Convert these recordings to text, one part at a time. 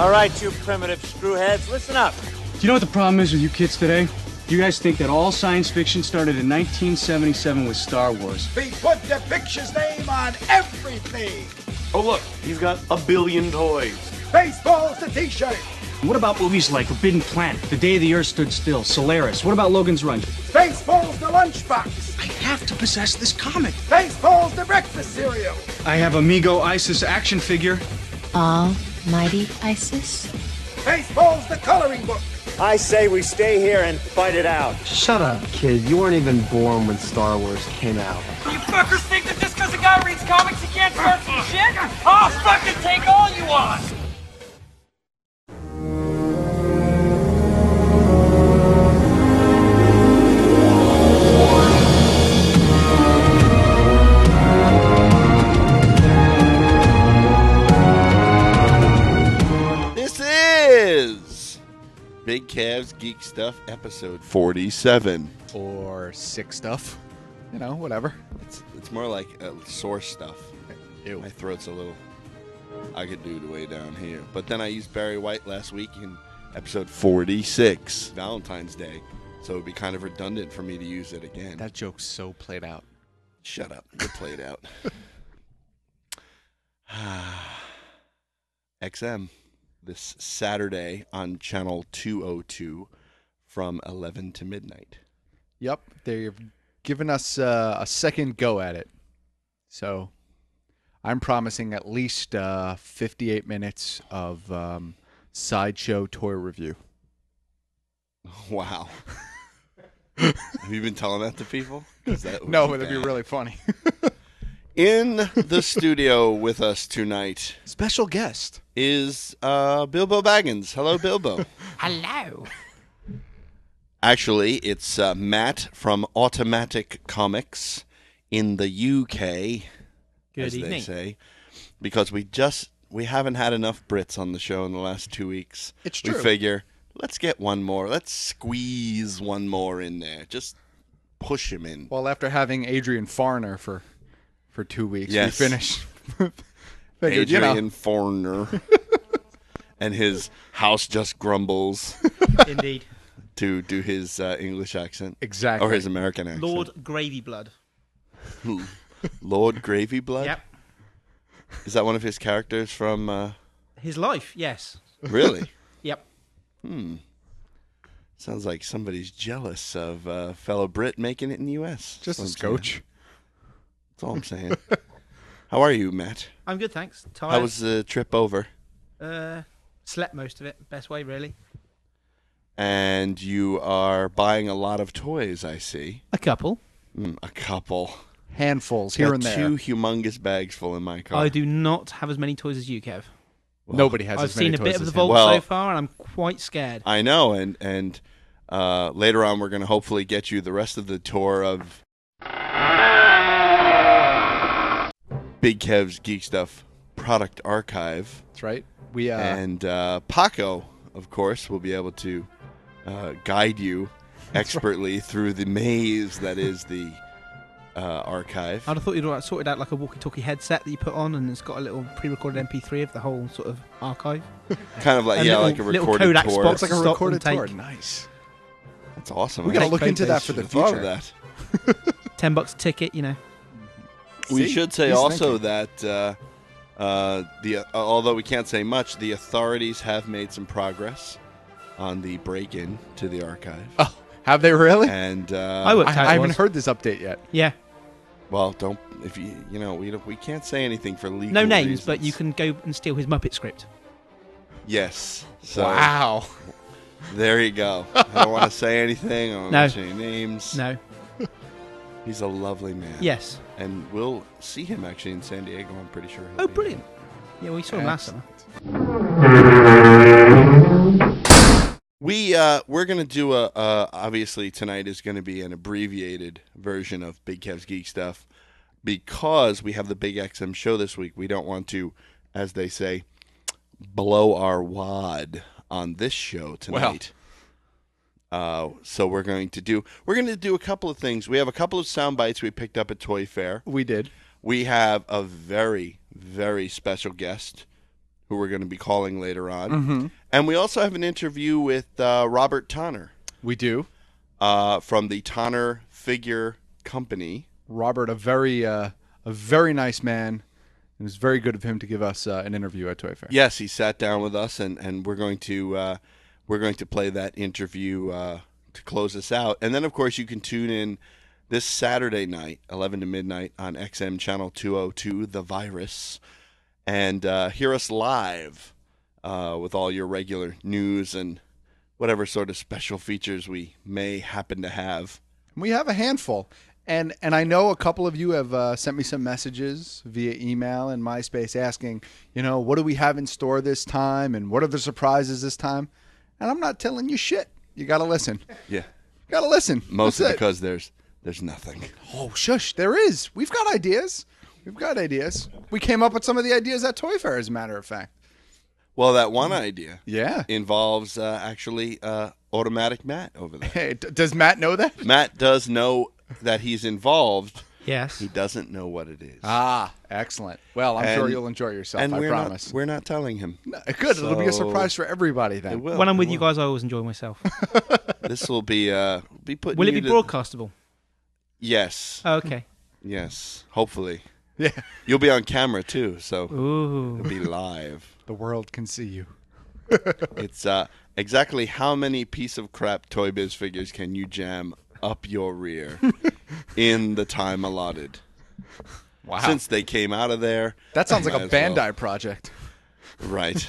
All right, you primitive screwheads, listen up. Do you know what the problem is with you kids today? You guys think that all science fiction started in 1977 with Star Wars. We put the picture's name on everything. Oh, look, he's got a billion toys. Baseball's the t-shirt. What about movies like Forbidden Planet, The Day the Earth Stood Still, Solaris? What about Logan's Run? Baseball's the lunchbox. I have to possess this comic. Baseball's the breakfast cereal. I have Amigo Isis action figure. Almighty Isis? Baseball's the coloring book. I say we stay here and fight it out. Shut up, kid. You weren't even born when Star Wars came out. You fuckers think that just because a guy reads comics he can't start some shit? I'll fucking take all you want! Big Cavs Geek Stuff, episode 47. Or sick stuff. You know, whatever. It's more like sore stuff. Ew. My throat's a little... I could do the way down here. But then I used Barry White last week in episode 46, Valentine's Day. So it would be kind of redundant for me to use it again. That joke's so played out. Shut up. You're played out. XM. This Saturday on channel 202 from 11 to midnight. Yep, they've given us a second go at it. So I'm promising at least 58 minutes of sideshow toy review. Wow. Have you been telling that to people? No, but it'd be really funny. In the studio with us tonight, special guest, is Bilbo Baggins. Hello, Bilbo. Hello. Actually, it's Matt from Automatic Comics in the UK, as they say, because we haven't had enough Brits on the show in the last 2 weeks. It's true. We figure, let's get one more. Let's squeeze one more in there. Just push him in. Well, after having Adrian Farner for 2 weeks, yes. We finished. Figured, Adrian Foreigner and his house just grumbles. Indeed. To do his English accent. Exactly. Or his American accent. Lord Gravy Blood. Lord Gravy Blood? Yep. Is that one of his characters from... His life, yes. Really? Yep. Sounds like somebody's jealous of a fellow Brit making it in the U.S. Just a scotch. That's all I'm saying. How are you, Matt? I'm good, thanks. Tired. How was the trip over? Slept most of it. Best way, really. And you are buying a lot of toys, I see. A couple. A couple. Handfuls here and there. Two humongous bags full in my car. I do not have as many toys as you, Kev. Well, nobody has I've as many toys seen a bit of as the him. vault so far, and I'm quite scared. I know, and later on we're going to hopefully get you the rest of the tour of Big Kev's Geek Stuff product archive. That's right. And Paco, of course, will be able to guide you expertly through the maze that is the archive. I'd have thought you'd sorted out like a walkie-talkie headset that you put on, and it's got a little pre-recorded MP3 of the whole sort of archive. Kind of like, like a recorded Kodak tour. Spots It's like a stop recorded and tour. take. Nice. That's awesome. We got to look into that for the Thought future. of that. $10 a ticket, you know. We See? should say He's also thinking. that although we can't say much, the authorities have made some progress on the break-in to the archive. Oh, have they really? And I worked out I it haven't was. heard this update yet. Yeah. well, don't if we can't say anything for legal No names, reasons. but you can go and steal his Muppet script. Yes. So Wow. there you go. I don't want to say anything. I don't want to say any names. No. He's a lovely man. Yes. And we'll see him actually in San Diego. I'm pretty sure. Oh, brilliant. Yeah, we saw him last summer. We're gonna do obviously tonight is gonna be an abbreviated version of Big Kev's Geek Stuff because we have the Big XM show this week. We don't want to, as they say, blow our wad on this show tonight. So we're going to do a couple of things. We have a couple of sound bites we picked up at Toy Fair. We did. We have a very, very special guest who we're going to be calling later on. And we also have an interview with Robert Tonner. We do. From the Tonner Figure Company. Robert, a very nice man. It was very good of him to give us an interview at Toy Fair. Yes, he sat down with us, and we're going to play that interview to close us out. And then, of course, you can tune in this Saturday night, 11 to midnight, on XM Channel 202, The Virus, and hear us live with all your regular news and whatever sort of special features we may happen to have. We have a handful. And I know a couple of you have sent me some messages via email and MySpace asking, what do we have in store this time and what are the surprises this time? And I'm not telling you shit. You got to listen. Yeah. You got to listen. Mostly because there's nothing. Oh, shush. There is. We've got ideas. We came up with some of the ideas at Toy Fair, as a matter of fact. Well, that one idea involves actually Automatic Matt over there. Hey, does Matt know that? Matt does know that he's involved. Yes. He doesn't know what it is. Ah, excellent. Well, I'm sure you'll enjoy yourself, and I promise. We're not telling him. No, good. It'll be a surprise for everybody then. It will. When I'm with you guys, I always enjoy myself. This will be put. Will it be broadcastable? Yes. Oh, okay. Yes. Hopefully. Yeah. You'll be on camera too, so Ooh. it'll be live. The world can see you. It's exactly how many piece of crap Toy Biz figures can you jam up your rear in the time allotted? Wow. Since they came out of there. That sounds like a Bandai project. Right.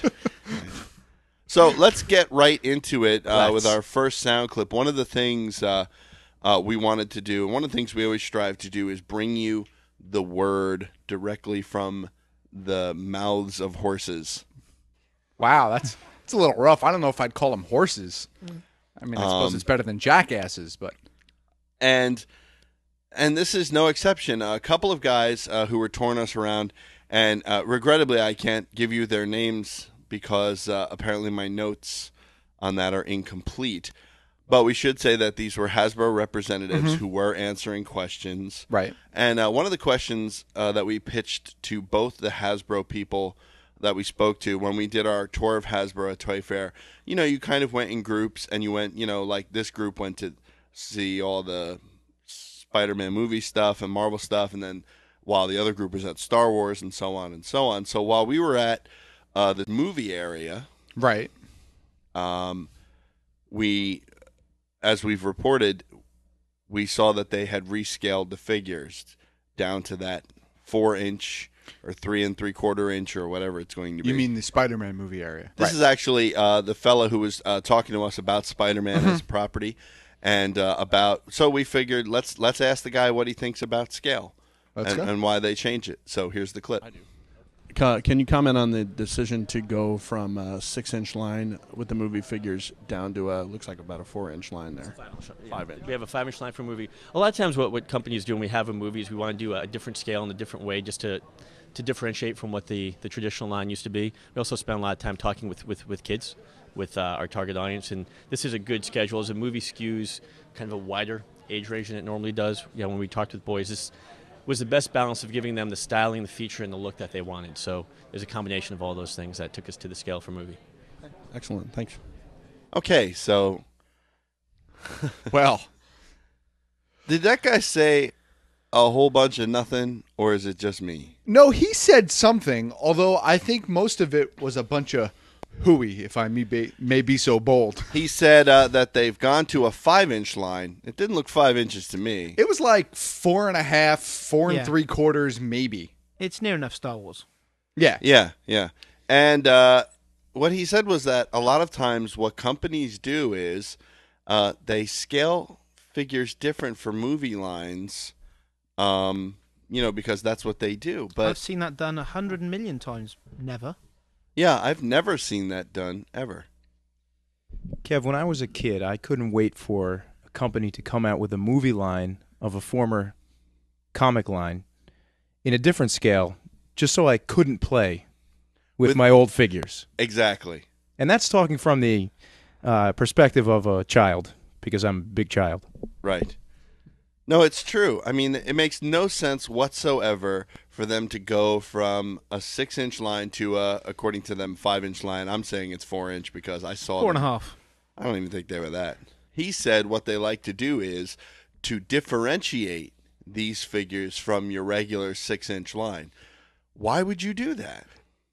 So let's get right into it with our first sound clip. One of the things we wanted to do, one of the things we always strive to do, is bring you the word directly from the mouths of horses. Wow, that's a little rough. I don't know if I'd call them horses. I mean, I suppose it's better than jackasses, but... And this is no exception. A couple of guys who were touring us around, and regrettably I can't give you their names because apparently my notes on that are incomplete. But we should say that these were Hasbro representatives who were answering questions. Right. And one of the questions that we pitched to both the Hasbro people that we spoke to when we did our tour of Hasbro at Toy Fair, you kind of went in groups, and you went, like this group went to see all the Spider-Man movie stuff and Marvel stuff, and then while the other group was at Star Wars and so on and so on. So while we were at the movie area, right, we, as we've reported, we saw that they had rescaled the figures down to that 4-inch or 3 3/4 inch or whatever it's going to be. You mean the Spider-Man movie area? This is actually the fella who was talking to us about Spider-Man as a property, and so we figured let's ask the guy what he thinks about scale and why they change it. So here's the clip. Can you comment on the decision to go from a 6-inch line with the movie figures down to looks like about a 4-inch line there? 5-inch. We have a 5-inch line for a movie. A lot of times what companies do when we have a movie is we want to do a different scale in a different way just to differentiate from what the traditional line used to be. We also spend a lot of time talking with kids, with our target audience, and this is a good schedule. As a movie skews kind of a wider age range than it normally does, when we talked with boys, this was the best balance of giving them the styling, the feature, and the look that they wanted. So there's a combination of all those things that took us to the scale for movie. Excellent. Thanks. Okay, so... well... Did that guy say a whole bunch of nothing, or is it just me? No, he said something, although I think most of it was a bunch of hooey, if I may be so bold. He said that they've gone to a 5-inch line. It didn't look 5 inches to me. It was like 4.5, 4 3/4, maybe. It's near enough Star Wars. Yeah. Yeah. And what he said was that a lot of times what companies do is they scale figures different for movie lines, because that's what they do. But I've seen that done 100 million times. Never. Yeah, I've never seen that done, ever. Kev, when I was a kid, I couldn't wait for a company to come out with a movie line of a former comic line in a different scale, just so I couldn't play with my old figures. Exactly. And that's talking from the perspective of a child, because I'm a big child. Right. No, it's true. I mean, it makes no sense whatsoever for them to go from a 6-inch line to according to them, 5-inch line. I'm saying it's 4-inch because I saw 4.5. I don't even think they were that. He said what they like to do is to differentiate these figures from your regular 6-inch line. Why would you do that?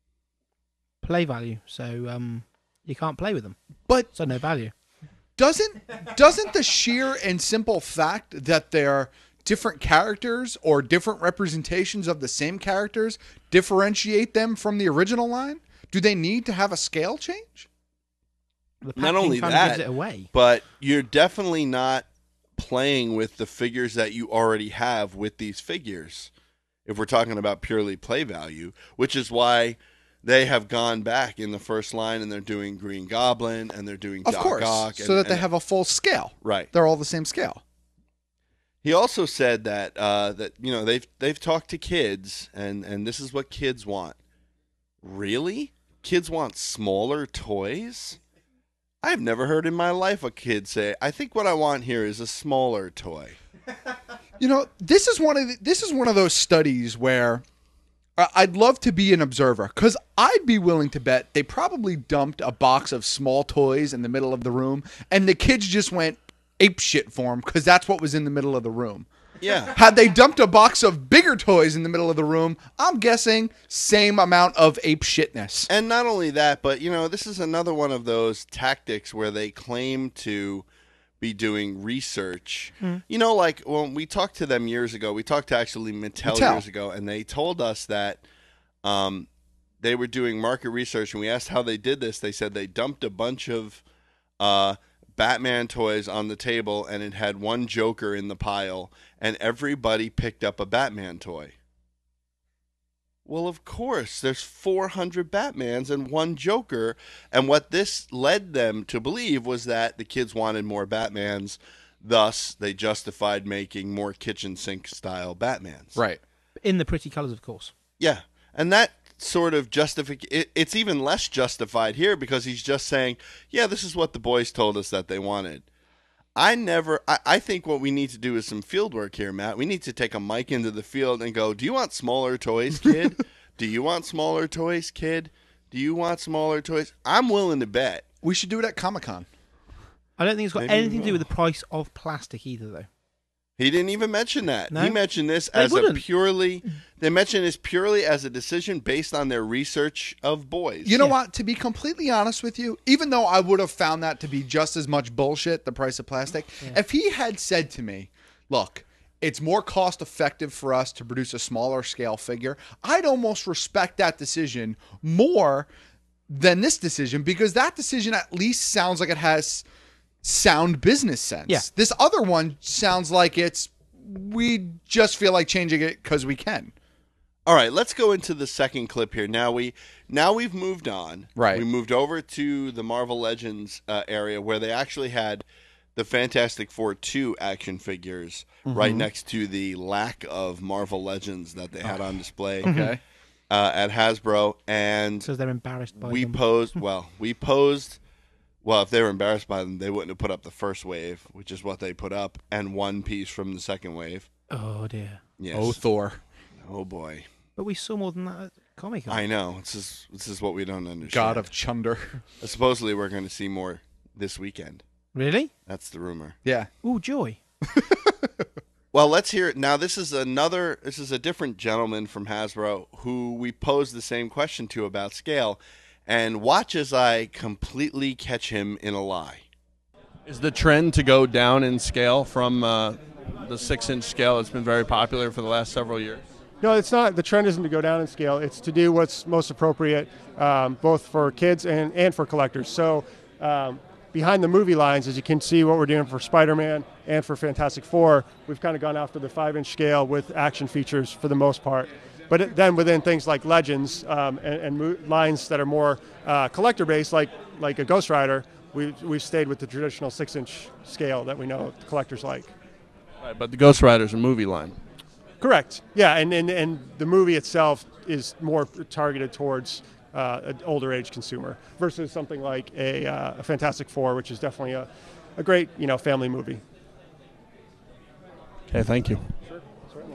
Play value. So you can't play with them. But so no value. Doesn't the sheer and simple fact that they're different characters or different representations of the same characters differentiate them from the original line? Do they need to have a scale change? Not only that, but you're definitely not playing with the figures that you already have with these figures. If we're talking about purely play value, which is why they have gone back in the first line and they're doing Green Goblin and they're doing Of Doc course, Ock. so that they have a full scale. Right. They're all the same scale. He also said that that they've talked to kids and this is what kids want. Really? Kids want smaller toys? I've never heard in my life a kid say, "I think what I want here is a smaller toy." This is one of those studies where I'd love to be an observer because I'd be willing to bet they probably dumped a box of small toys in the middle of the room and the kids just went ape shit for them because that's what was in the middle of the room. Yeah. Had they dumped a box of bigger toys in the middle of the room, I'm guessing same amount of ape shitness. And not only that, but this is another one of those tactics where they claim to be doing research. Like when we talked to them years ago, we talked to actually Mattel years ago, and they told us that they were doing market research, and we asked how they did this. They said they dumped a bunch of Batman toys on the table, and it had one Joker in the pile, and everybody picked up a Batman toy. Well, of course, there's 400 Batmans and one Joker, and what this led them to believe was that the kids wanted more Batmans, thus they justified making more kitchen sink style Batmans. Right. In the pretty colors, of course. Yeah, and that sort of it's even less justified here because he's just saying, yeah, this is what the boys told us that they wanted. I think what we need to do is some field work here, Matt. We need to take a mic into the field and go, do you want smaller toys, kid? Do you want smaller toys, kid? Do you want smaller toys? I'm willing to bet. We should do it at Comic-Con. I don't think it's got Maybe anything to do with the price of plastic either, though. He didn't even mention that. No? He mentioned this They as wouldn't. they mentioned this purely as a decision based on their research of boys. You know what? To be completely honest with you, even though I would have found that to be just as much bullshit, the price of plastic, if he had said to me, look, it's more cost effective for us to produce a smaller scale figure, I'd almost respect that decision more than this decision because that decision at least sounds like it has sound business sense. Yeah. This other one sounds like we just feel like changing it because we can. All right, let's go into the second clip here. Now we've moved on. Right. We moved over to the Marvel Legends area where they actually had the Fantastic Four 2 action figures right next to the lack of Marvel Legends that they had on display. Okay. At Hasbro, and Because they're embarrassed by we them. posed. Well, if they were embarrassed by them, they wouldn't have put up the first wave, which is what they put up, and one piece from the second wave. Oh, dear. Yes. Oh, Thor. Oh, boy. But we saw more than that at Comic-Con. I know. This is what we don't understand. God of Chunder. Supposedly, we're going to see more this weekend. Really? That's the rumor. Yeah. Ooh, joy. Well, let's hear it. Now, this is a different gentleman from Hasbro who we posed the same question to about scale. And watch as I completely catch him in a lie. Is the trend to go down in scale from the 6-inch scale that's been very popular for the last several years? No, it's not. The trend isn't to go down in scale. It's to do what's most appropriate, both for kids and for collectors. So behind the movie lines, as you can see what we're doing for Spider-Man and for Fantastic Four, we've kind of gone after the 5-inch scale with action features for the most part. But then within things like Legends and lines that are more collector-based, like a Ghost Rider, we've stayed with the traditional 6-inch scale that we know the collectors like. Right, but the Ghost Rider's a movie line. Correct. Yeah, and the movie itself is more targeted towards an older age consumer versus something like a Fantastic Four, which is definitely a great family movie. Okay, thank you. Sure, certainly.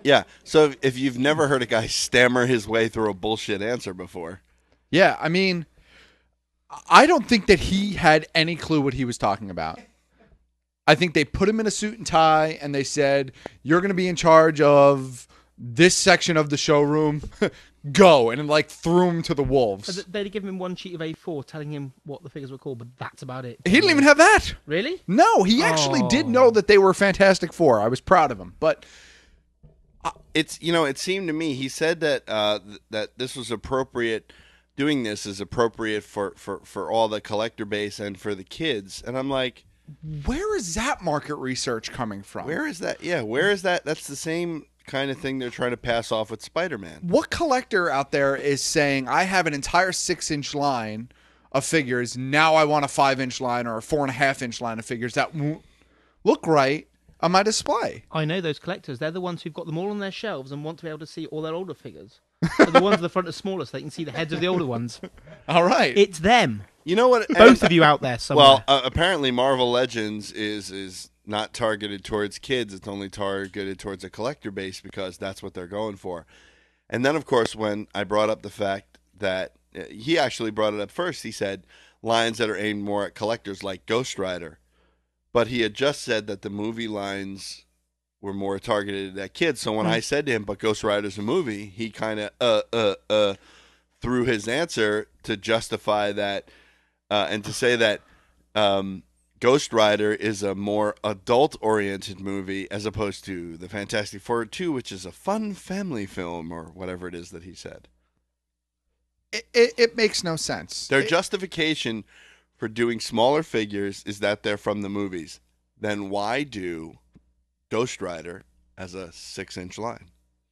Yeah. So if you've never heard a guy stammer his way through a bullshit answer before. Yeah, I mean, I don't think that he had any clue what he was talking about. I think they put him in a suit and tie and they said, you're going to be in charge of this section of the showroom. Go. And like threw him to the wolves. They'd give him one sheet of A4 telling him what the figures were called, but that's about it. He didn't even have that. Really? No, he actually did know that they were Fantastic Four. I was proud of him. But it's, it seemed to me, he said that that this was appropriate. Doing this is appropriate for all the collector base and for the kids. And I'm like, where is that market research coming from? Where is that? Yeah, where is that? That's the same kind of thing they're trying to pass off with Spider-Man. What collector out there is saying, I have an entire 6-inch line of figures, now I want a 5-inch line or a 4.5-inch line of figures that won't look right on my display? I know those collectors. They're the ones who've got them all on their shelves and want to be able to see all their older figures. So the ones at the front are smaller so they can see the heads of the older ones. All right. It's them. You know what? Both of you out there somewhere. Well, apparently Marvel Legends is not targeted towards kids. It's only targeted towards a collector base because that's what they're going for. And then, of course, when I brought up the fact that he actually brought it up first, he said lines that are aimed more at collectors like Ghost Rider. But he had just said that the movie lines were more targeted at kids. So when I said to him, but Ghost Rider's a movie, he kind of threw his answer to justify that and to say that Ghost Rider is a more adult-oriented movie as opposed to the Fantastic Four 2, which is a fun family film or whatever it is that he said. It makes no sense. Their justification for doing smaller figures is that they're from the movies. Then why do Ghost Rider as a 6-inch line?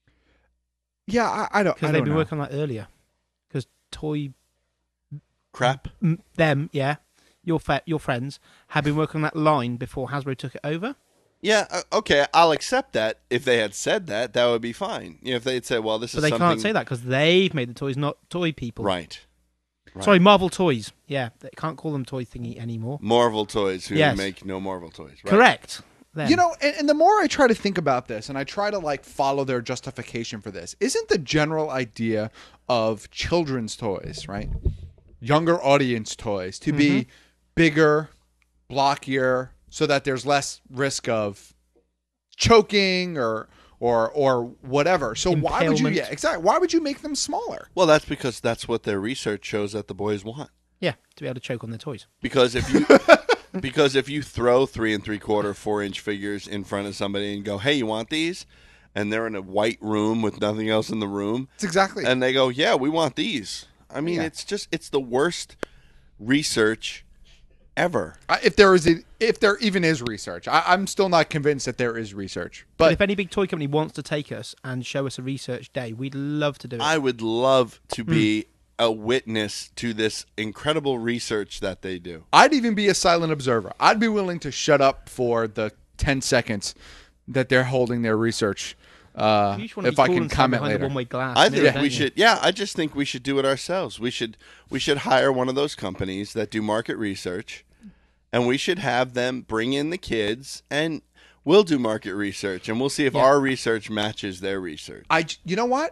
Yeah, I don't. Because they've been working on that earlier. Because toy crap. Them, yeah. Your friends have been working on that line before Hasbro took it over. Yeah, okay, I'll accept that. If they had said that, that would be fine. If they had said, well, this is something... But they can't say that because they've made the toys, not toy people. Right. Sorry, Marvel Toys. Yeah, they can't call them Toy Thingy anymore. Marvel Toys, who make no Marvel toys. Right? Correct. Them. And the more I try to think about this and I try to follow their justification for this, isn't the general idea of children's toys, right? Younger audience toys to be bigger, blockier, so that there's less risk of choking or whatever. So why would you? Yeah, exactly. Why would you make them smaller? Well, that's because that's what their research shows that the boys want. Yeah, to be able to choke on their toys. Because if you throw 3 3/4, 4-inch figures in front of somebody and go, "Hey, you want these?" and they're in a white room with nothing else in the room, it's exactly. And they go, "Yeah, we want these." I mean, it's the worst research ever. If there even is research, I'm still not convinced that there is research. But if any big toy company wants to take us and show us a research day, we'd love to do it. I would love to be a witness to this incredible research that they do. I'd even be a silent observer. I'd be willing to shut up for the 10 seconds that they're holding their research. If I can comment later. I think we should. Yeah, I just think we should do it ourselves. We should hire one of those companies that do market research, and we should have them bring in the kids, and we'll do market research, and we'll see if our research matches their research. You know what?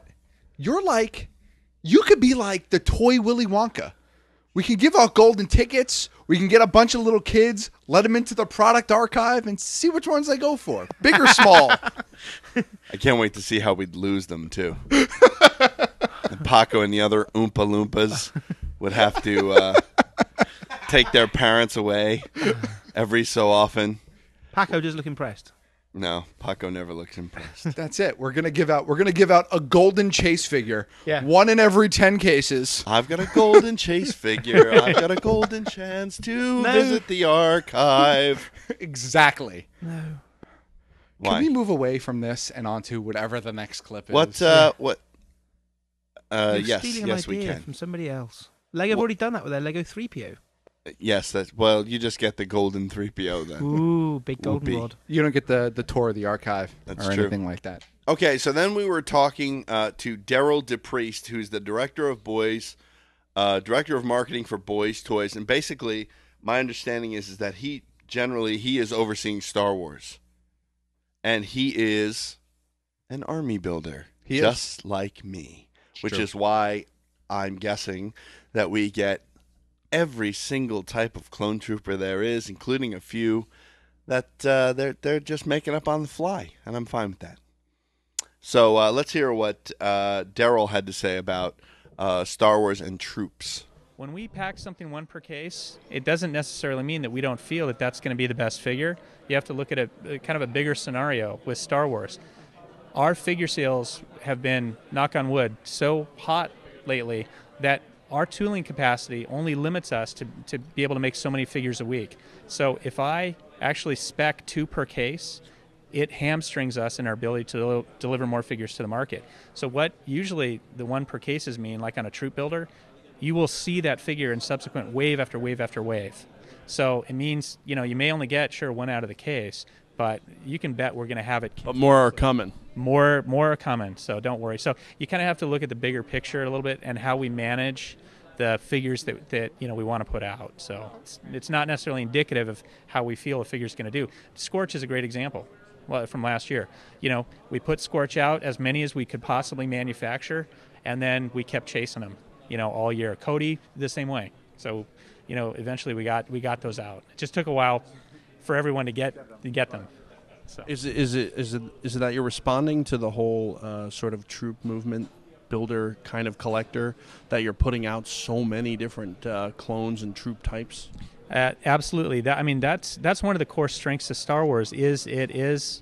You could be like the toy Willy Wonka. We can give out golden tickets. We can get a bunch of little kids, let them into the product archive, and see which ones they go for. Big or small. I can't wait to see how we'd lose them, too. And Paco and the other Oompa Loompas would have to take their parents away every so often. Paco does look impressed. No, Paco never looks impressed. That's it. We're gonna give out a golden chase figure. Yeah. 1 in every 10 cases. I've got a golden chase figure. I've got a golden chance to visit the archive. Exactly. No. Why? Can we move away from this and onto whatever the next clip is? What? You're Yes, stealing yes, an we idea can. from somebody else. Lego have already done that with their Lego 3PO. Yes, you just get the golden 3PO then. Ooh, big golden rod. You don't get the tour of the archive or true. anything like that. Okay, so then we were talking to Daryl DePriest, who's the director of director of marketing for Boys Toys, and basically my understanding is that he is overseeing Star Wars, and he is an army builder, He just like me, which True. is why I'm guessing that we get every single type of clone trooper there is, including a few that they're just making up on the fly, and I'm fine with that. So let's hear what Daryl had to say about Star Wars and troops. When we pack something one per case, it doesn't necessarily mean that we don't feel that that's going to be the best figure. You have to look at a kind of a bigger scenario with Star Wars. Our figure sales have been, knock on wood, so hot lately that our tooling capacity only limits us to be able to make so many figures a week. So if I actually spec 2 per case, it hamstrings us in our ability to deliver more figures to the market. So what usually the 1 per cases mean, like on a troop builder, you will see that figure in subsequent wave after wave after wave. So it means, you may only get, 1 out of the case, but you can bet we're going to have it. But more are coming. More are coming, so don't worry. So you kind of have to look at the bigger picture a little bit and how we manage the figures that we want to put out. So it's not necessarily indicative of how we feel a figure's going to do. Scorch is a great example from last year. We put Scorch out as many as we could possibly manufacture, and then we kept chasing them, all year. Cody, the same way. So, eventually we got those out. It just took a while for everyone to get them. So. Is it that you're responding to the whole sort of troop movement, builder kind of collector, that you're putting out so many different clones and troop types? Absolutely. That's one of the core strengths of Star Wars. It's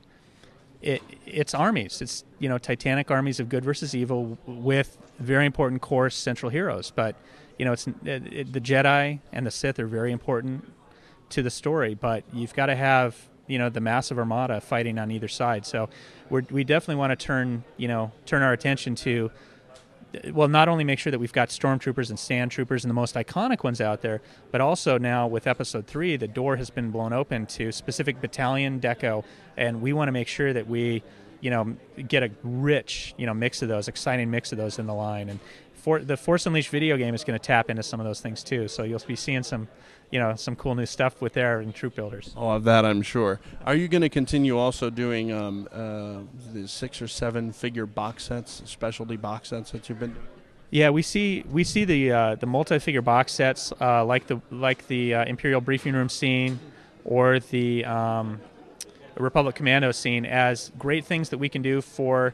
armies. It's titanic armies of good versus evil with very important core central heroes. But the Jedi and the Sith are very important to the story. But you've got to have the massive armada fighting on either side. So we definitely want to turn our attention to, well, not only make sure that we've got stormtroopers and sand troopers and the most iconic ones out there, but also now with Episode 3, the door has been blown open to specific battalion deco, and we want to make sure that we get a rich mix of those, exciting mix of those in the line. And the Force Unleashed video game is going to tap into some of those things too, so you'll be seeing some cool new stuff with there in troop builders. Oh, of that I'm sure. Are you going to continue also doing the 6 or 7 figure box sets, specialty box sets that you've been doing? Yeah, we see the multi-figure box sets like the Imperial Briefing Room scene or the Republic Commando scene as great things that we can do for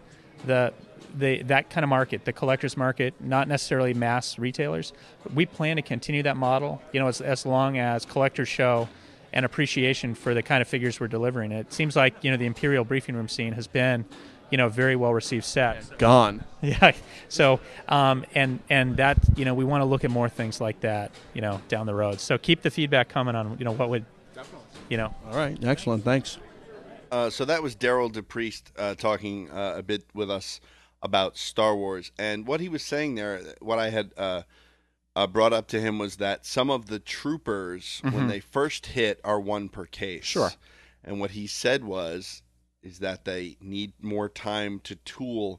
that kind of market, the collector's market, not necessarily mass retailers. We plan to continue that model, as long as collectors show an appreciation for the kind of figures we're delivering. It seems like, the Imperial Briefing Room scene has been, a very well-received set. Gone. Yeah. So, and that, we want to look at more things like that, down the road. So keep the feedback coming on, what would, All right. Excellent. Thanks. So that was Daryl DePriest talking a bit with us about Star Wars. And what he was saying there, what I had brought up to him was that some of the troopers, when they first hit, are 1 per case. Sure. And what he said is that they need more time to tool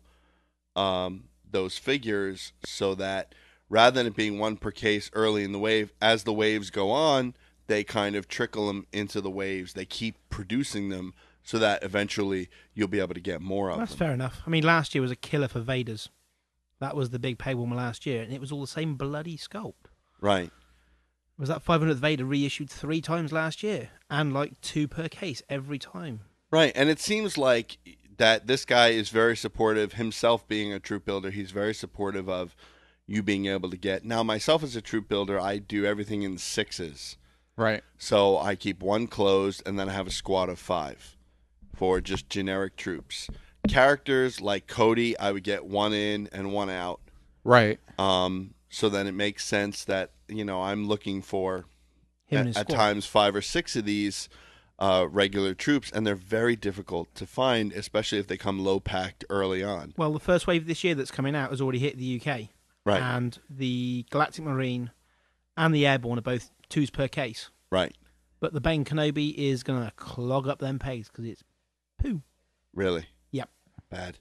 those figures so that rather than it being 1 per case early in the wave, as the waves go on, they kind of trickle them into the waves. They keep producing them so that eventually you'll be able to get more of them. That's fair enough. I mean, last year was a killer for Vader's. That was the big pay one last year, and it was all the same bloody sculpt. Right. Was that 500th Vader reissued 3 times last year, and like 2 per case every time? Right, and it seems like that this guy is very supportive, himself being a troop builder. He's very supportive of you being able to get. Now, myself as a troop builder, I do everything in 6s. Right. So I keep 1 closed, and then I have a squad of 5 for just generic troops. Characters like Cody, I would get 1 in and 1 out. Right. So then it makes sense that, I'm looking for at squad. times 5 or 6 of these regular troops, and they're very difficult to find, especially if they come low packed early on. Well, the first wave this year that's coming out has already hit the UK. Right. And the Galactic Marine and the Airborne are both 2s per case. Right. But the Bane Kenobi is going to clog up them pegs because it's poo. Really? Yep. Bad.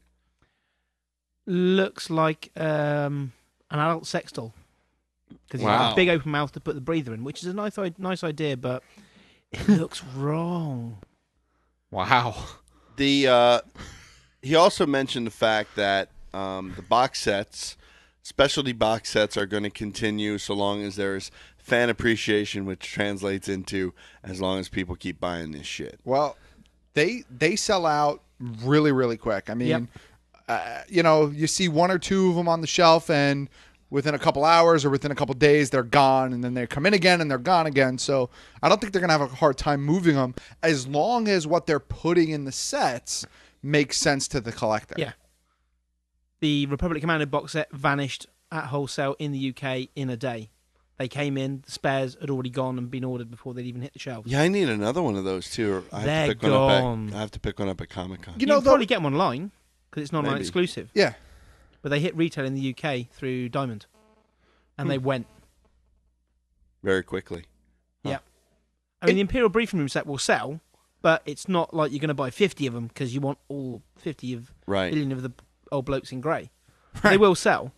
Looks like an adult sex doll. Because he's got a big open mouth to put the breather in, which is a nice idea, but it looks wrong. Wow. The He also mentioned the fact that the box sets, specialty box sets, are going to continue so long as there's fan appreciation, which translates into as long as people keep buying this shit. Well, they sell out really, really quick. I mean, you see one or two of them on the shelf, and within a couple hours or within a couple days, they're gone, and then they come in again and they're gone again. So I don't think they're going to have a hard time moving them as long as what they're putting in the sets makes sense to the collector. Yeah. The Republic Commando box set vanished at wholesale in the UK in a day. They came in, the spares had already gone and been ordered before they'd even hit the shelves. Yeah, I need another one of those too. I They're have to gone. I have to pick one up at Comic-Con. You can probably get them online because it's not online Maybe. exclusive. Yeah. But they hit retail in the UK through Diamond. And they went. Very quickly. Yeah. I mean, the Imperial Briefing Room set will sell, but it's not like you're going to buy 50 of them because you want all 50 of billion of the old blokes in grey. They will sell.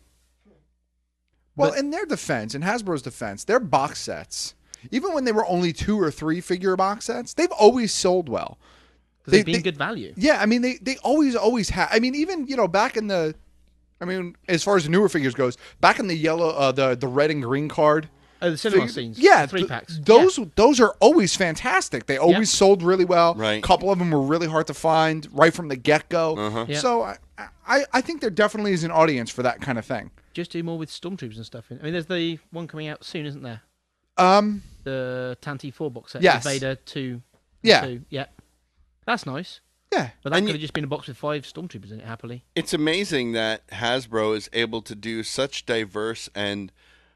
Well, in their defense, in Hasbro's defense, their box sets, even when they were only 2 or 3 figure box sets, they've always sold well. Because they've been good value. Yeah, I mean, they always have. I mean, even, back in the, as far as the newer figures goes, back in the yellow, the red and green card. Oh, the cinema scenes. Yeah. 3-packs. Those are always fantastic. They always sold really well. Right. A couple of them were really hard to find right from the get-go. Uh-huh. Yeah. So I think there definitely is an audience for that kind of thing. Just do more with Stormtroopers and stuff. I mean, there's the one coming out soon, isn't there? The Tanty 4 box set. Yes. The Vader 2. Yeah. 2. Yeah. That's nice. Yeah. But that could have just been a box with 5 Stormtroopers in it, happily. It's amazing that Hasbro is able to do such diverse and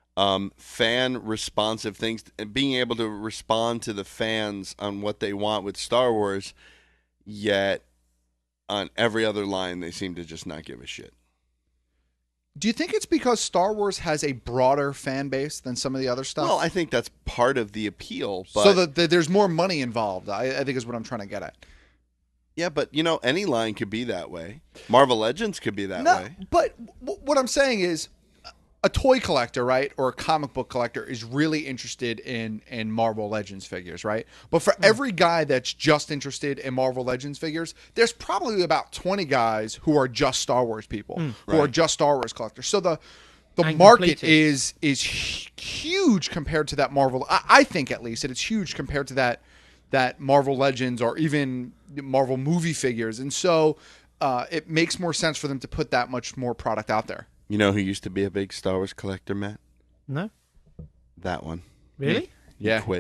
fan responsive things, and being able to respond to the fans on what they want with Star Wars, yet on every other line they seem to just not give a shit. Do you think it's because Star Wars has a broader fan base than some of the other stuff? Well, I think that's part of the appeal. But so there's more money involved, I think is what I'm trying to get at. yeah, but any line could be that way. Marvel Legends could be that way. But what I'm saying is, a toy collector, right, or a comic book collector is really interested in Marvel Legends figures, right? But for every guy that's just interested in Marvel Legends figures, there's probably about 20 guys who are just Star Wars people, who are just Star Wars collectors. So the market is huge compared to that Marvel. I think at least it's huge compared to that Marvel Legends or even Marvel movie figures, and so it makes more sense for them to put that much more product out there. You know who used to be a big Star Wars collector, Matt? No. That one. Really? He quit.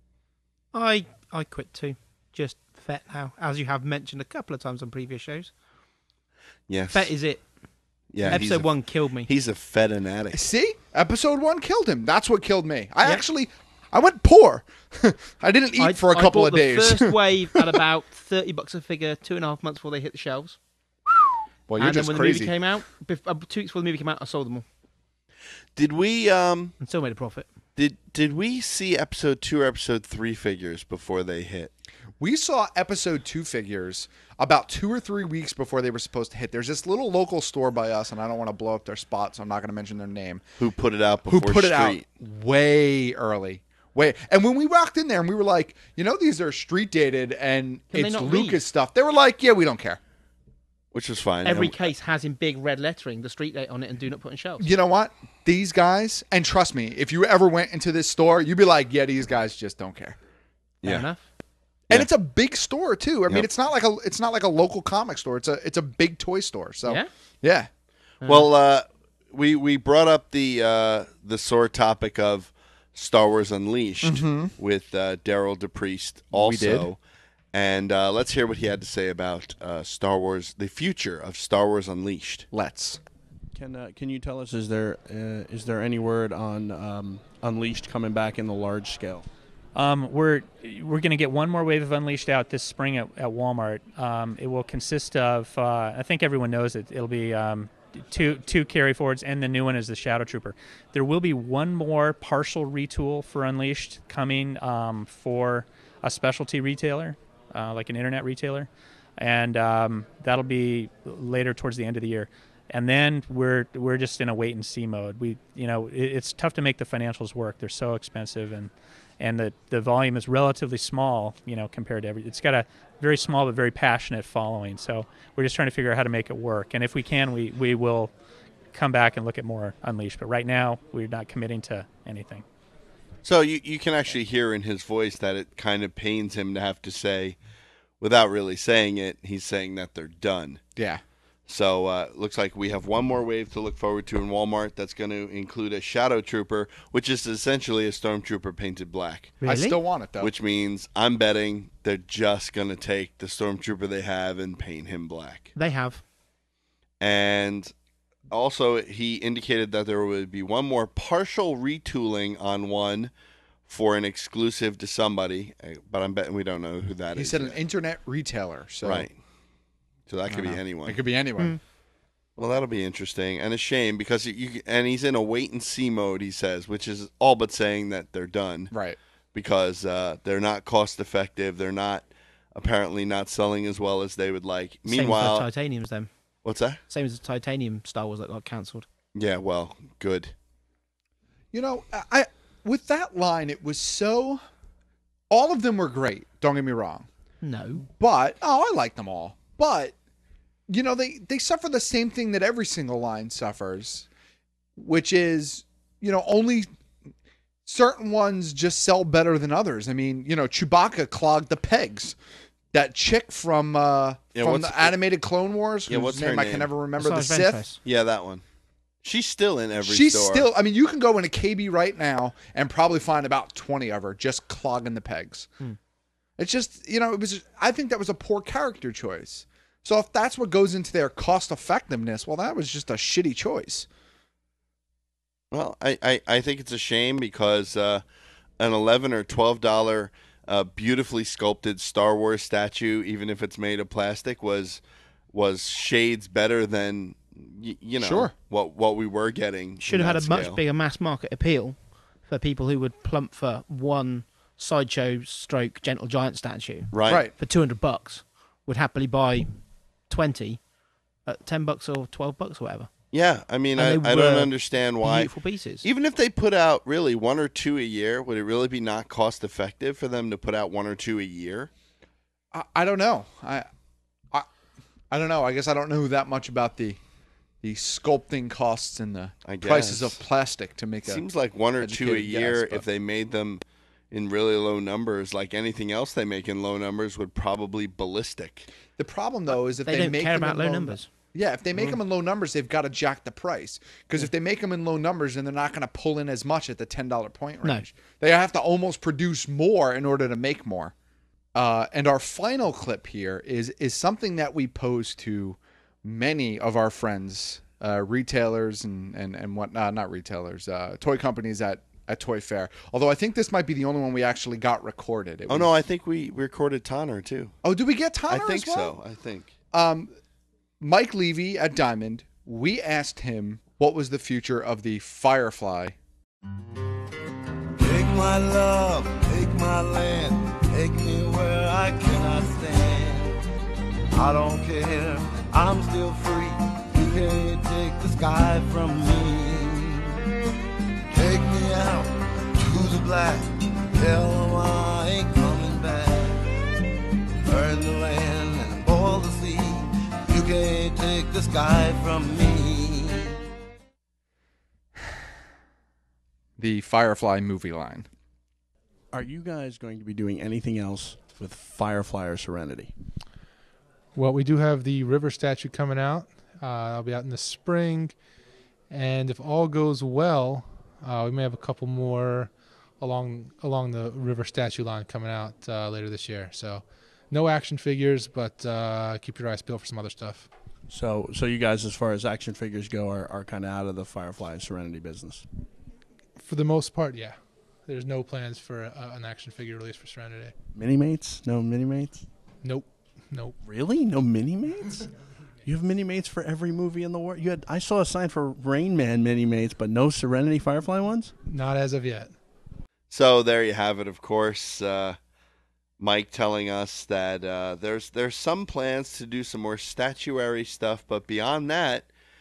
I quit too. Just Fett now, as you have mentioned a couple of times on previous shows. Yes. Fett is it. Yeah. Episode 1 killed me. He's a fanatic. See? Episode 1 killed him. That's what killed me. I went poor. I didn't eat for a couple of days. The first wave at about $30 a figure, 2.5 months before they hit the shelves. Well, you're just when crazy. The movie came out, 2 weeks before the movie came out, I sold them all. Did we and still made a profit. Did we see episode 2 or episode 3 figures before they hit? We saw episode 2 figures about 2 or 3 weeks before they were supposed to hit. There's this little local store by us, and I don't want to blow up their spot, so I'm not going to mention their name. Who put it out before Who put it out Street. way early. And when we walked in there and we were like, these are street dated and Can it's they not Lucas read? stuff. They were like, yeah, we don't care. Which was fine. Every case has in big red lettering the street date on it and do not put in shelves. You know what? These guys, and trust me, if you ever went into this store, you'd be like, yeah, these guys just don't care. Fair enough. And it's a big store too. I mean, Yep. it's not like a local comic store. It's a big toy store. So yeah. Well, we brought up the sore topic of Star Wars Unleashed with Daryl DePriest also. We did. And let's hear what he had to say about Star Wars, the future of Star Wars Unleashed. Let's. Can you tell us, is there any word on Unleashed coming back in the large scale? We're going to get one more wave of Unleashed out this spring at Walmart. It will consist of I think everyone knows it. It'll be two carry forwards, and the new one is the Shadow Trooper. There will be one more partial retool for Unleashed coming for a specialty retailer, like an internet retailer, and that'll be later towards the end of the year. And then we're just in a wait and see mode. It's tough to make the financials work. They're so expensive, and the volume is relatively small, compared to it's got a very small but very passionate following. So we're just trying to figure out how to make it work. And if we can, we will come back and look at more Unleashed. But right now, we're not committing to anything. So you can actually hear in his voice that it kind of pains him to have to say, without really saying it, he's saying that they're done. Yeah. So looks like we have one more wave to look forward to in Walmart. That's going to include a Shadow Trooper, which is essentially a Stormtrooper painted black. Really? I still want it, though. Which means I'm betting they're just going to take the Stormtrooper they have and paint him black. They have. And also, he indicated that there would be one more partial retooling on one for an exclusive to somebody, but I'm betting we don't know who that is. He said an internet retailer. So. Right. So that could be anyone. It could be anyone. Well, that'll be interesting and a shame because he's in a wait and see mode. He says, which is all but saying that they're done, right? Because they're not cost effective. They're not apparently not selling as well as they would like. Meanwhile, same as the Titaniums then. What's that? Same as the Titanium Star Wars that got cancelled. Yeah, well, good. With that line, it was so. All of them were great. Don't get me wrong. No, but I like them all. But, they suffer the same thing that every single line suffers, which is, only certain ones just sell better than others. I mean, Chewbacca clogged the pegs. That chick from the animated Clone Wars, whose name I can never remember, the Sith. Yeah, that one. She's still in every store. She's still, you can go into KB right now and probably find about 20 of her just clogging the pegs. It's just, I think that was a poor character choice. So if that's what goes into their cost effectiveness, well, that was just a shitty choice. Well, I think it's a shame because an $11 or $12 beautifully sculpted Star Wars statue, even if it's made of plastic, was shades better than sure. what we were getting. Should have had a much bigger mass market appeal for people who would plump for one Sideshow stroke Gentle Giant statue, right? For $200, would happily buy 20 at $10 or $12 or whatever. Yeah, I mean, I don't understand why. Beautiful pieces. Even if they put out really one or two a year, would it really be not cost effective for them to put out one or two a year? I don't know. I don't know. I guess I don't know that much about the sculpting costs and the prices of plastic to make. Seems like one or two a year. Guess, if they made them in really low numbers, like anything else they make in low numbers, would probably ballistic. The problem, though, is if they don't make care them about in low numbers. Yeah, if they make them in low numbers, they've got to jack the price. Because if they make them in low numbers, then they're not going to pull in as much at the $10 point range. No. They have to almost produce more in order to make more. And our final clip here is something that we pose to many of our friends, retailers and whatnot, not retailers, toy companies at Toy Fair. Although I think this might be the only one we actually got recorded. No, I think we recorded Tonner too. Oh, did we get Tonner I think as well? so, I think. Mike Levy at Diamond, we asked him what was the future of the Firefly. Take my love, take my land, take me where I cannot stand. I don't care, I'm still free. You can't take the sky from me. Take me out to the black, tell them I ain't coming back. Burn the land and boil the sea. You can't take the sky from me. The Firefly movie line. Are you guys going to be doing anything else with Firefly or Serenity? Well, we do have the river statue coming out. I'll be out in the spring. And if all goes well, we may have a couple more along the river statue line coming out later this year. So no action figures, but keep your eyes peeled for some other stuff. So you guys, as far as action figures go, are kind of out of the Firefly and Serenity business? For the most part, yeah. There's no plans for an action figure release for Serenity. Mini-Mates? No Mini-Mates? Nope. Really? No Mini-Mates? You have Mini-Mates for every movie in the world? I saw a sign for Rain Man Mini-Mates, but no Serenity Firefly ones? Not as of yet. So there you have it, of course. Mike telling us that there's some plans to do some more statuary stuff, but beyond that,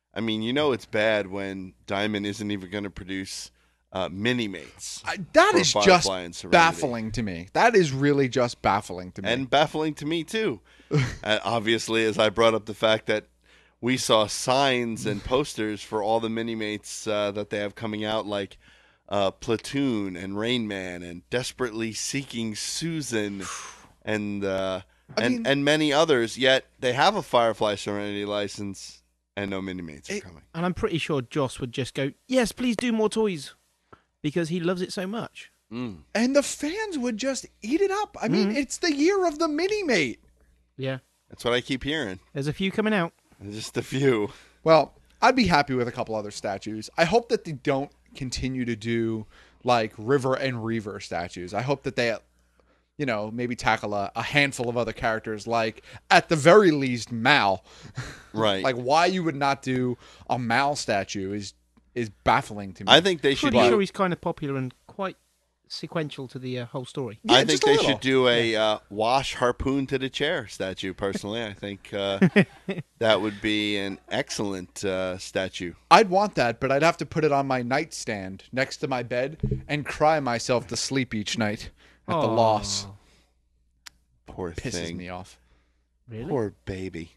I mean, you know it's bad when Diamond isn't even going to produce Mini-Mates. That for is Firefly just and Serenity. baffling to me. That is really just baffling to me. And baffling to me, too. Obviously, as I brought up the fact that we saw signs and posters for all the Mini-Mates that they have coming out, like Platoon and Rain Man and Desperately Seeking Susan and many others, yet they have a Firefly Serenity license and no Mini-Mates are coming. And I'm pretty sure Joss would just go, yes, please do more toys, because he loves it so much. Mm. And the fans would just eat it up. I mean, it's the year of the Mini-Mate. Yeah. That's what I keep hearing. There's a few coming out. Just a few. Well, I'd be happy with a couple other statues. I hope that they don't continue to do like River and Reaver statues. I hope that they, maybe tackle a handful of other characters, like at the very least Mal. Right. Like why you would not do a Mal statue is baffling to me. I think they should. Pretty sure he's kind of popular and quite sequential to the whole story. I think they should do a Wash Harpoon to the Chair statue, personally. I think that would be an excellent statue. I'd want that, but I'd have to put it on my nightstand next to my bed and cry myself to sleep each night at the loss. Poor Pisses thing. me off. Really? Poor baby.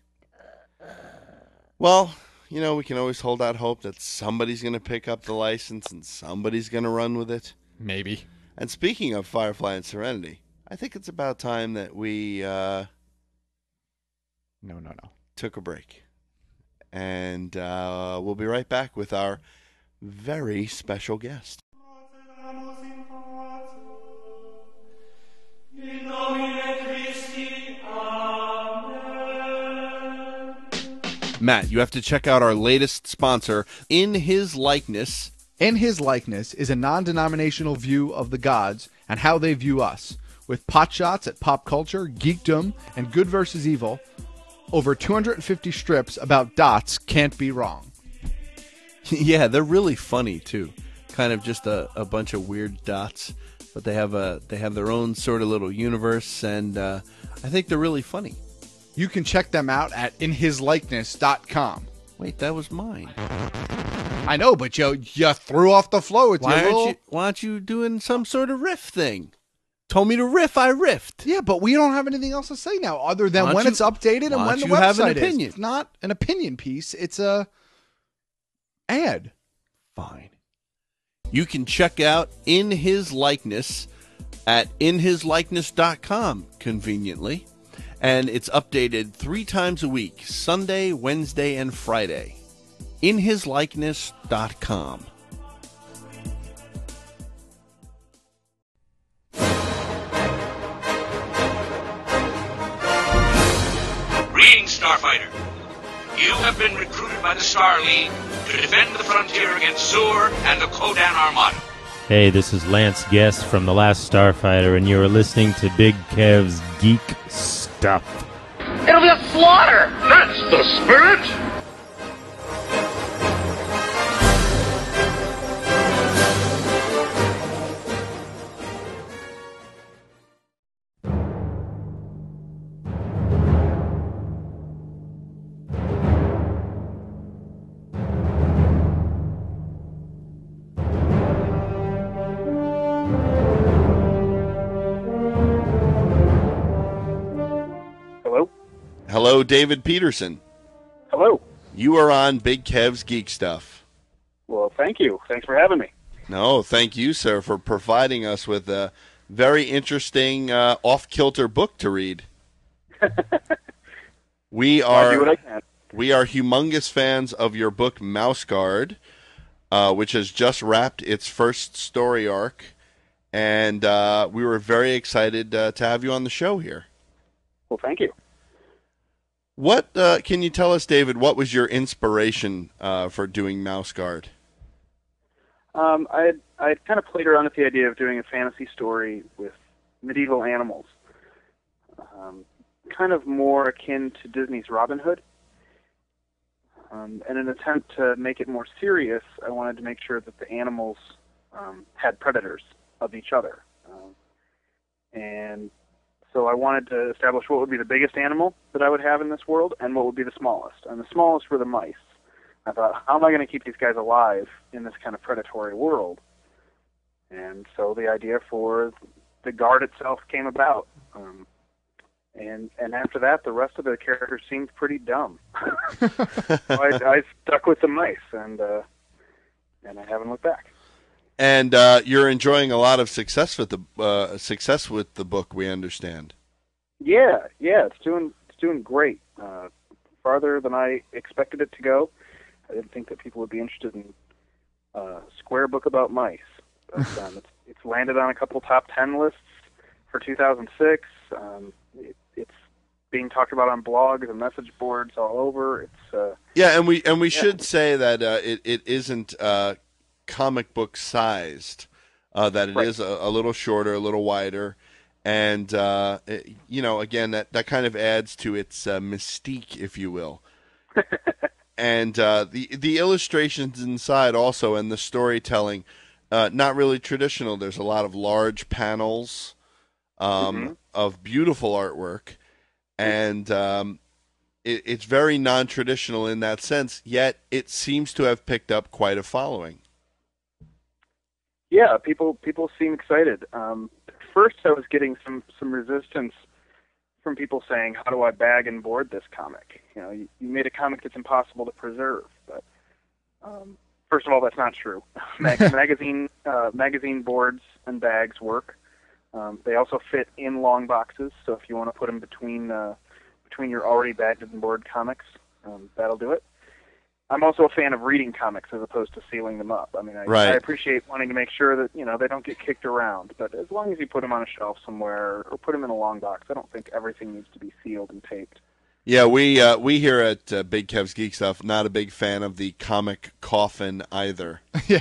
Well, we can always hold out hope that somebody's going to pick up the license and somebody's going to run with it. Maybe. And speaking of Firefly and Serenity, I think it's about time that we No. took a break. And we'll be right back with our very special guest. Matt, you have to check out our latest sponsor, In His Likeness. In His Likeness is a non-denominational view of the gods and how they view us. With pot shots at pop culture, geekdom, and good versus evil, over 250 strips about dots can't be wrong. Yeah, they're really funny, too. Kind of just a bunch of weird dots. But they have their own sort of little universe, and I think they're really funny. You can check them out at inhislikeness.com. Wait, that was mine. I know, but you threw off the flow with Why your little... aren't you doing some sort of riff thing? Told me to riff, I riffed. Yeah, but we don't have anything else to say now other than when it's updated and when the you have an website opinion? is. It's not an opinion piece. It's a ad. Fine. You can check out In His Likeness at inhislikeness.com, conveniently. And it's updated 3 times a week, Sunday, Wednesday, and Friday. inhislikeness.com. Greetings, Starfighter. You have been recruited by the Star League to defend the frontier against Zur and the Kodan Armada. Hey, this is Lance Guest from The Last Starfighter, and you're listening to Big Kev's Geek Stuff. It'll be a slaughter! That's the spirit! Hello, David Peterson. Hello. You are on Big Kev's Geek Stuff. Well, thank you. Thanks for having me. No, thank you, sir, for providing us with a very interesting off-kilter book to read. We I'll do what I are can. humongous fans of your book Mouse Guard, which has just wrapped its first story arc, and we were very excited to have you on the show here. Well, thank you. What can you tell us, David? What was your inspiration for doing Mouse Guard? I kind of played around with the idea of doing a fantasy story with medieval animals, kind of more akin to Disney's Robin Hood. In an attempt to make it more serious, I wanted to make sure that the animals had predators of each other. And so I wanted to establish what would be the biggest animal that I would have in this world and what would be the smallest. And the smallest were the mice. I thought, how am I going to keep these guys alive in this kind of predatory world? And so the idea for the Guard itself came about. And after that, the rest of the characters seemed pretty dumb. So I stuck with the mice, and I haven't looked back. And you're enjoying a lot of success with the book, we understand. Yeah, it's doing great. Farther than I expected it to go. I didn't think that people would be interested in a square book about mice. But it's landed on a couple top 10 lists for 2006. It's being talked about on blogs and message boards all over. It's and we should say that it isn't comic book sized. That it is a little shorter, a little wider, and again that kind of adds to its mystique, if you will. And the illustrations inside also, and the storytelling, not really traditional. There's a lot of large panels of beautiful artwork, and it's very non-traditional in that sense, yet it seems to have picked up quite a following. Yeah, people seem excited. First, I was getting some resistance from people saying, how do I bag and board this comic? You made a comic that's impossible to preserve. But first of all, that's not true. Magazine boards and bags work. They also fit in long boxes, so if you want to put them between your already bagged and board comics, that'll do it. I'm also a fan of reading comics as opposed to sealing them up. I mean, I appreciate wanting to make sure that they don't get kicked around, but as long as you put them on a shelf somewhere or put them in a long box, I don't think everything needs to be sealed and taped. Yeah, we here at Big Kev's Geek Stuff not a big fan of the comic coffin either.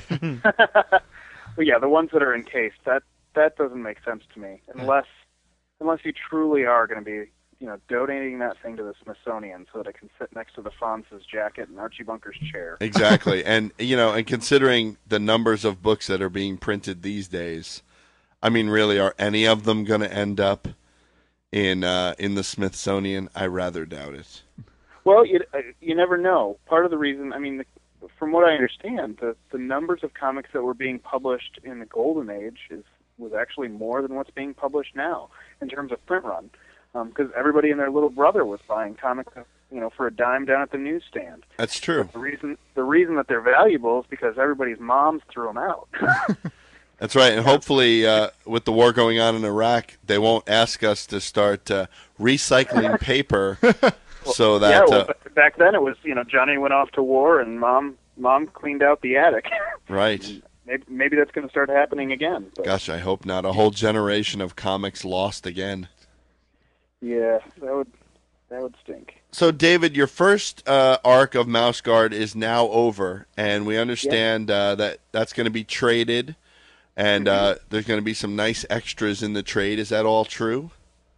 Well, yeah, the ones that are encased, that doesn't make sense to me unless you truly are going to be donating that thing to the Smithsonian so that it can sit next to the Fonz's jacket and Archie Bunker's chair. Exactly. And and considering the numbers of books that are being printed these days, I mean, really, are any of them going to end up in the Smithsonian? I rather doubt it. Well, you never know. Part of the reason, I mean, from what I understand, the numbers of comics that were being published in the Golden Age was actually more than what's being published now in terms of print run. Because everybody and their little brother was buying comics, for a dime down at the newsstand. That's true. But the reason that they're valuable is because everybody's moms threw them out. That's right, and hopefully, with the war going on in Iraq, they won't ask us to start recycling paper, so that. Back then it was, Johnny went off to war and mom cleaned out the attic. Right. Maybe that's going to start happening again. But. Gosh, I hope not. A whole generation of comics lost again. Yeah, that would stink. So, David, your first arc of Mouse Guard is now over, and we understand that's going to be traded, and there's going to be some nice extras in the trade. Is that all true?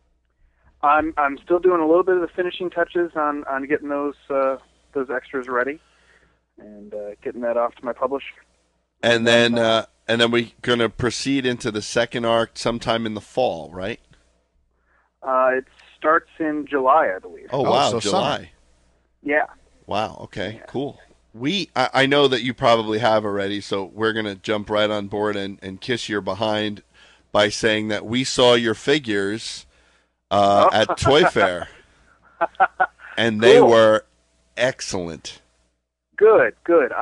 I'm still doing a little bit of the finishing touches on getting those extras ready, and getting that off to my publisher. And then we're going to proceed into the second arc sometime in the fall, right? It starts in July, I believe. Oh, wow, so July. summer. Yeah. Wow, okay, cool. I know that you probably have already, so we're going to jump right on board and kiss your behind by saying that we saw your figures at Toy Fair, and they were excellent. Good.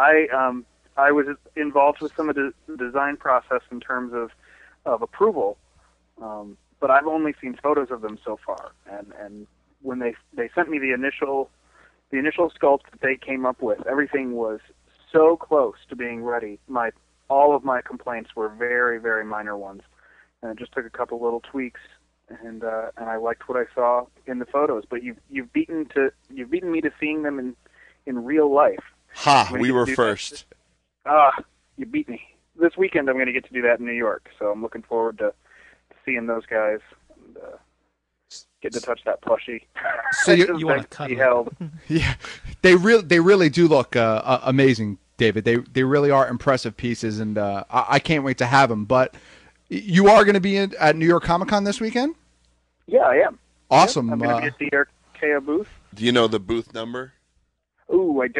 I was involved with some of the design process in terms of approval, but I've only seen photos of them so far. And when they sent me the initial sculpt that they came up with, everything was so close to being ready. All of my complaints were very, very minor ones, and it just took a couple little tweaks. And I liked what I saw in the photos. But you've beaten me to seeing them in real life. Ha! We were first. You beat me. This weekend I'm going to get to do that in New York, so I'm looking forward to seeing those guys and getting to touch that plushie. So you want to cuddle? Yeah, they really do look amazing, David. They really are impressive pieces, and I can't wait to have them. But you are going to be at New York Comic Con this weekend? Yeah, I am. Awesome. Yep, I'm going to be at the Archaea booth. Do you know the booth number? Ooh, I don't.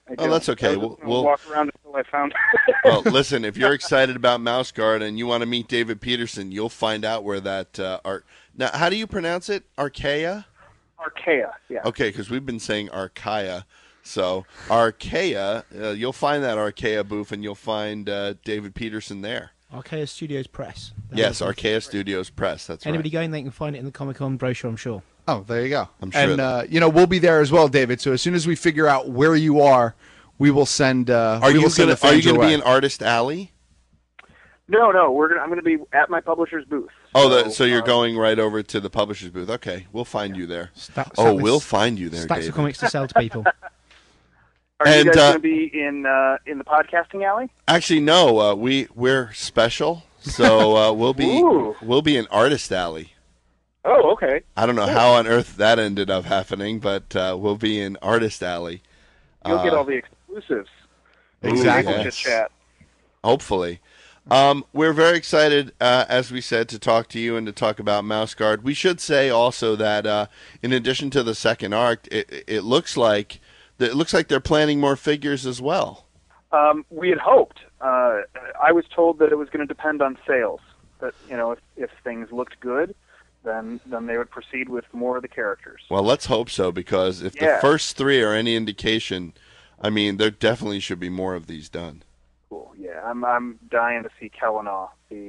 Oh, that's okay. We'll walk around until I found. Well, listen, if you're excited about Mouse Guard and you want to meet David Peterson, you'll find out where that Now, how do you pronounce it? Archaea? Archaea, yeah. Okay, because we've been saying Archaea. So Archaea, you'll find that Archaea booth, and you'll find David Peterson there. Archaea Studios Press. Yes, Archaea Studios Press. That's Anybody right. going, they can find it in the Comic-Con brochure, I'm sure. Oh, there you go. I'm sure. And we'll be there as well, David. So as soon as we figure out where you are, we will send. Are you going to be in Artist Alley? No. I'm going to be at my publisher's booth. So you're going right over to the publisher's booth. Okay, we'll find you there. We'll find you there, Stacks David. of comics to sell to people. Are you guys going to be in the podcasting alley? Actually, no. We're special, so we'll be in Artist Alley. Oh, okay. I don't know how on earth that ended up happening, but we'll be in Artist Alley. You'll get all the exclusives. Exactly. Yes. Chat. Hopefully. We're very excited, as we said, to talk to you and to talk about Mouse Guard. We should say also that in addition to the second arc, it looks like they're planning more figures as well. We had hoped. I was told that it was going to depend on sales. That if things looked good, then they would proceed with more of the characters. Well, let's hope so, because if the first three are any indication, I mean, there definitely should be more of these done. Cool. Yeah, I'm dying to see Kellenaw,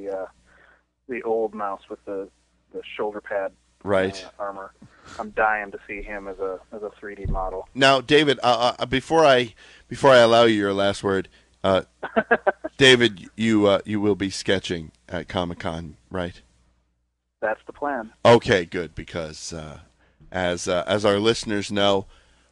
the old mouse with the shoulder pad armor. I'm dying to see him as a 3D model. Now, David, before I allow you your last word, David, you will be sketching at Comic-Con, right? That's the plan. Okay, good, because as our listeners know,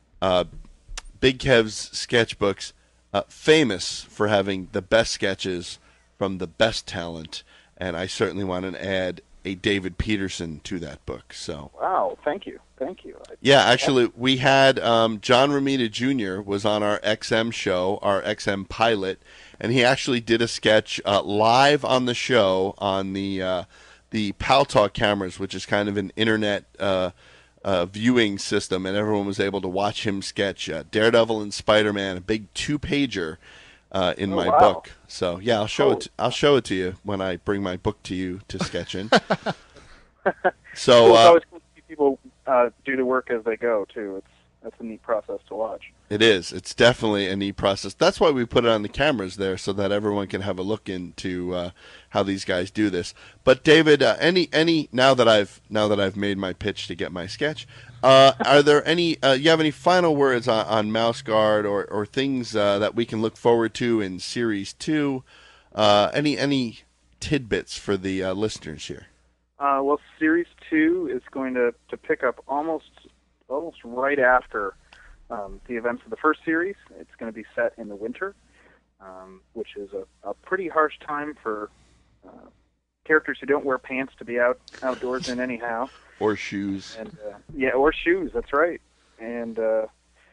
Big Kev's sketchbooks, famous for having the best sketches from the best talent, and I certainly want to add a David Peterson to that book. So. Wow, thank you. Yeah, actually, we had John Romita Jr. was on our XM show, our XM pilot, and he actually did a sketch live on the show on the Pal Talk cameras, which is kind of an internet viewing system, and everyone was able to watch him sketch Daredevil and Spider-Man, a big 2-pager in my book. So yeah, I'll show it to you when I bring my book to you to sketch in. So it's always cool to see people do the work as they go too. That's a neat process to watch. It is. It's definitely a neat process. That's why we put it on the cameras there, so that everyone can have a look into how these guys do this. But David, now that I've made my pitch to get my sketch, are there any? You have any final words on Mouse Guard or things that we can look forward to in Series 2? Any tidbits for the listeners here? Well, Series 2 is going to pick up almost right after the events of the first series. It's going to be set in the winter, which is a pretty harsh time for characters who don't wear pants to be outdoors in anyhow. Or shoes. And or shoes. That's right. And they're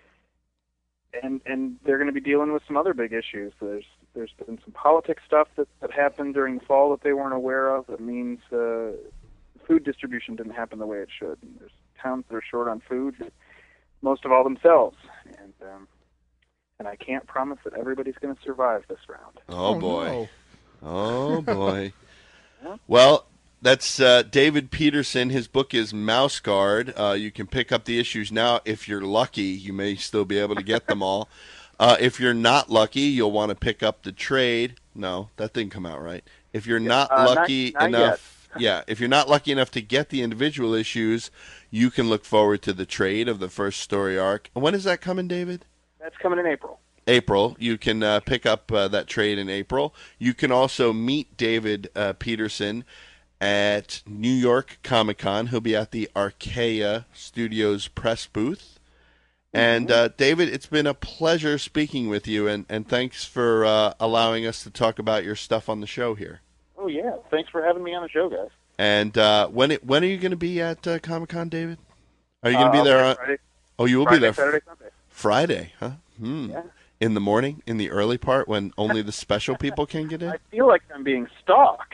going to be dealing with some other big issues. There's been some politics stuff that happened during the fall that they weren't aware of. That means food distribution didn't happen the way it should. And there's towns that are short on food, most of all themselves. And I can't promise that everybody's going to survive this round. Oh boy. No. Oh boy. Well, that's David Peterson. His book is Mouse Guard. You can pick up the issues now. If you're lucky, you may still be able to get them all. If you're not lucky, you'll want to pick up the trade. No, that didn't come out right. If you're not lucky not enough, if you're not lucky enough to get the individual issues, you can look forward to the trade of the first story arc. When is that coming, David? That's coming in April. April. You can pick up that trade in April. You can also meet David Peterson at New York Comic Con. He'll be at the Archaea Studios press booth. And David, it's been a pleasure speaking with you, and thanks for allowing us to talk about your stuff on the show here. Oh yeah, thanks for having me on the show, guys. And when are you going to be at Comic Con, David? Are you going to be there? Friday. Oh, you will Friday, be there. Saturday, Sunday. Friday, huh? Yeah. In the morning, in the early part, when only the special people can get in. I feel like I'm being stalked.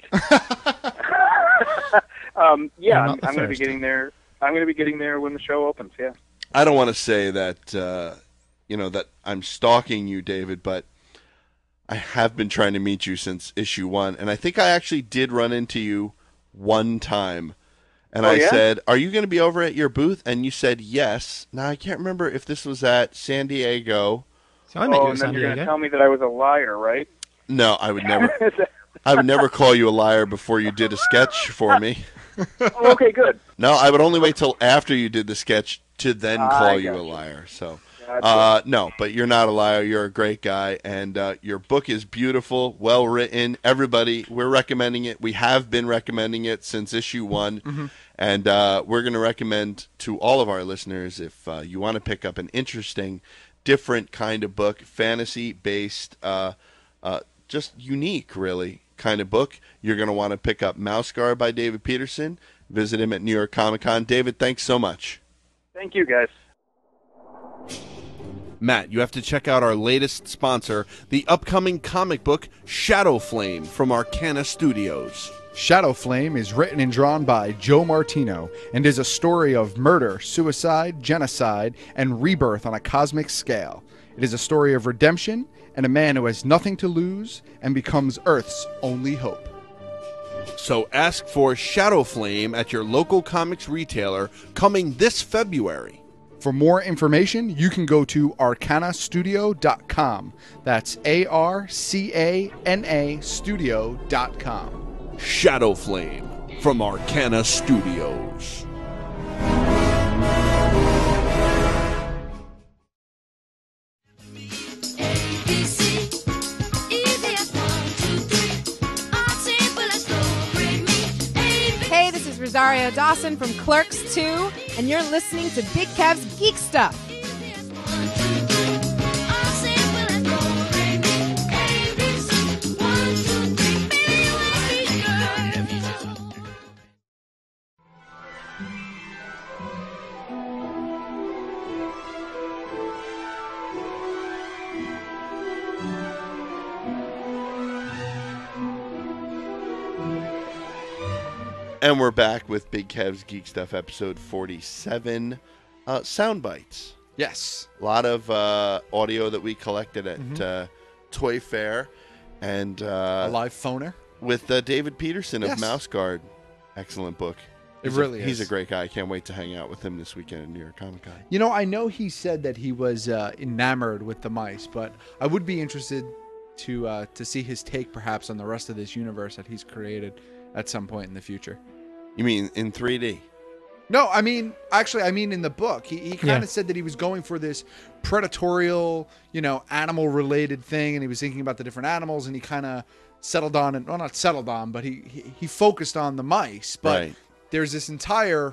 I'm going to be getting there. I'm going to be getting there when the show opens. Yeah. I don't want to say that that I'm stalking you, David, but I have been trying to meet you since issue 1, and I think I actually did run into you one time. And I said, "Are you going to be over at your booth?" And you said yes. Now, I can't remember if this was at San Diego. So I met you at and San then you're going Diego. to tell me that I was a liar, right? No, I would never. I would never call you a liar before you did a sketch for me. Oh, okay, good. No, I would only wait till after you did the sketch to then call you a liar. So, no, but you're not a liar. You're a great guy, and your book is beautiful, well written. Everybody, we're recommending it. We have been recommending it since issue 1. Mm-hmm. And we're going to recommend to all of our listeners, if you want to pick up an interesting, different kind of book, fantasy-based, just unique, really, kind of book, you're going to want to pick up Mouse Guard by David Peterson. Visit him at New York Comic Con. David, thanks so much. Thank you, guys. Matt, you have to check out our latest sponsor, the upcoming comic book Shadow Flame from Arcana Studios. Shadow Flame is written and drawn by Joe Martino and is a story of murder, suicide, genocide, and rebirth on a cosmic scale. It is a story of redemption and a man who has nothing to lose and becomes Earth's only hope. So ask for Shadow Flame at your local comics retailer coming this February. For more information, you can go to arcanastudio.com. That's ARCANA studio.com. Shadow Flame from Arcana Studios. Hey, this is Rosario Dawson from Clerks 2, and you're listening to Big Kev's Geek Stuff. And we're back with Big Kev's Geek Stuff, episode 47, Sound Bites. Yes. A lot of audio that we collected at Toy Fair. And a live phoner. With David Peterson of Yes. Mouse Guard. Excellent book. It really is. He's a great guy. I can't wait to hang out with him this weekend at New York Comic Con. You know, I know he said that he was enamored with the mice, but I would be interested to see his take perhaps on the rest of this universe that he's created at some point in the future. You mean in 3D? No, I mean in the book. He kind of said that he was going for this predatorial, animal-related thing, and he was thinking about the different animals, and he kind of settled on it. Well, not settled on, but he focused on the mice. But there's this entire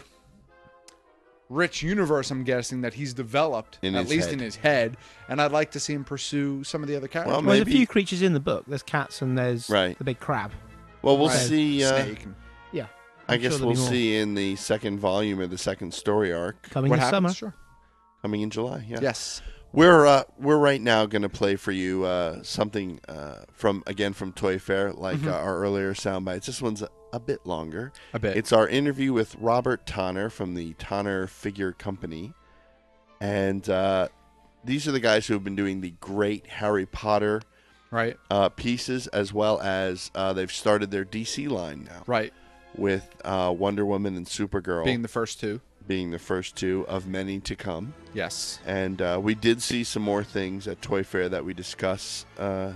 rich universe, I'm guessing, that he's developed, at least in his head, and I'd like to see him pursue some of the other characters. Well, there's a few creatures in the book. There's cats and there's the big crab. Well, we'll see. Snake. Yeah. I guess we'll see in the second volume of the second story arc. Coming in summer. Sure. Coming in July, yeah. Yes. We're right now going to play for you something from Toy Fair, like our earlier sound bites. This one's a bit longer. A bit. It's our interview with Robert Tonner from the Tonner Figure Company. And these are the guys who have been doing the great Harry Potter pieces, as well as they've started their DC line now. Right. With Wonder Woman and Supergirl. Being the first two. Being the first two of many to come. Yes. And we did see some more things at Toy Fair that we discuss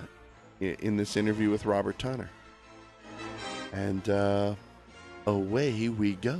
in this interview with Robert Tonner. And away we go.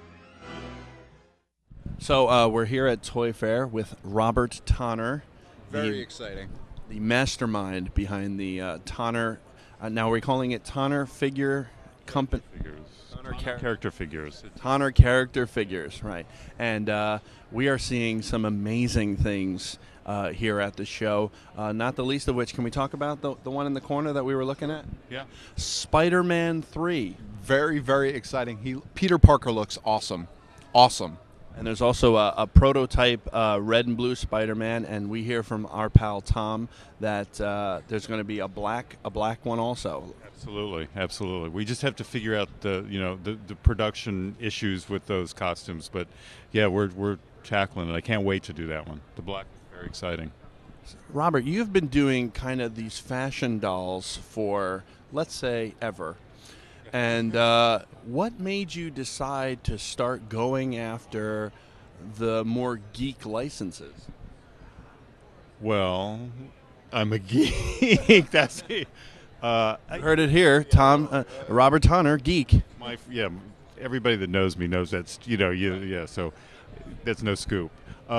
So we're here at Toy Fair with Robert Tonner. Very exciting. The mastermind behind the Tonner. Now we're calling it Tonner Figure Company. Character figures. Tonner Character Figures, right. And we are seeing some amazing things here at the show, not the least of which, can we talk about the one in the corner that we were looking at? Yeah. Spider-Man 3. Very, very exciting. Peter Parker looks awesome. Awesome. And there's also a prototype red and blue Spider-Man, and we hear from our pal Tom that there's going to be a black one also. Absolutely. We just have to figure out the production issues with those costumes, but yeah, we're tackling it. I can't wait to do that one. The black is very exciting. Robert, you've been doing kind of these fashion dolls for, let's say, ever. And what made you decide to start going after the more geek licenses? Well, I'm a geek. That's it. Heard it here, Tom. Robert Tonner, geek. Everybody that knows me knows that's so that's no scoop.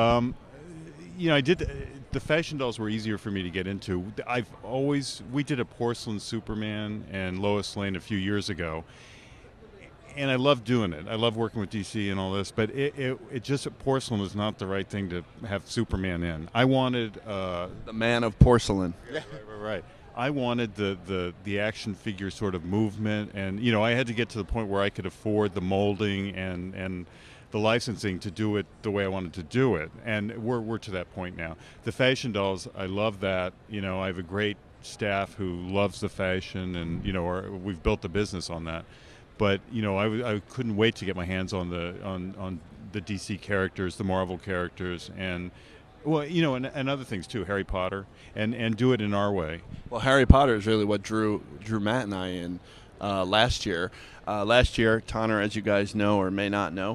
I did the fashion dolls were easier for me to get into. We did a porcelain Superman and Lois Lane a few years ago, and I love doing it. I love working with DC and all this, but it just porcelain was not the right thing to have Superman in. I wanted the man of porcelain. Right. I wanted the action figure sort of movement, and I had to get to the point where I could afford the molding and the licensing to do it the way I wanted to do it, and we're to that point now. The fashion dolls, I love that. I have a great staff who loves the fashion, and we've built the business on that. But I couldn't wait to get my hands on the DC characters, the Marvel characters, and. Well, and other things too, Harry Potter, and do it in our way. Well, Harry Potter is really what drew Matt and I in last year. Last year, Tonner, as you guys know or may not know,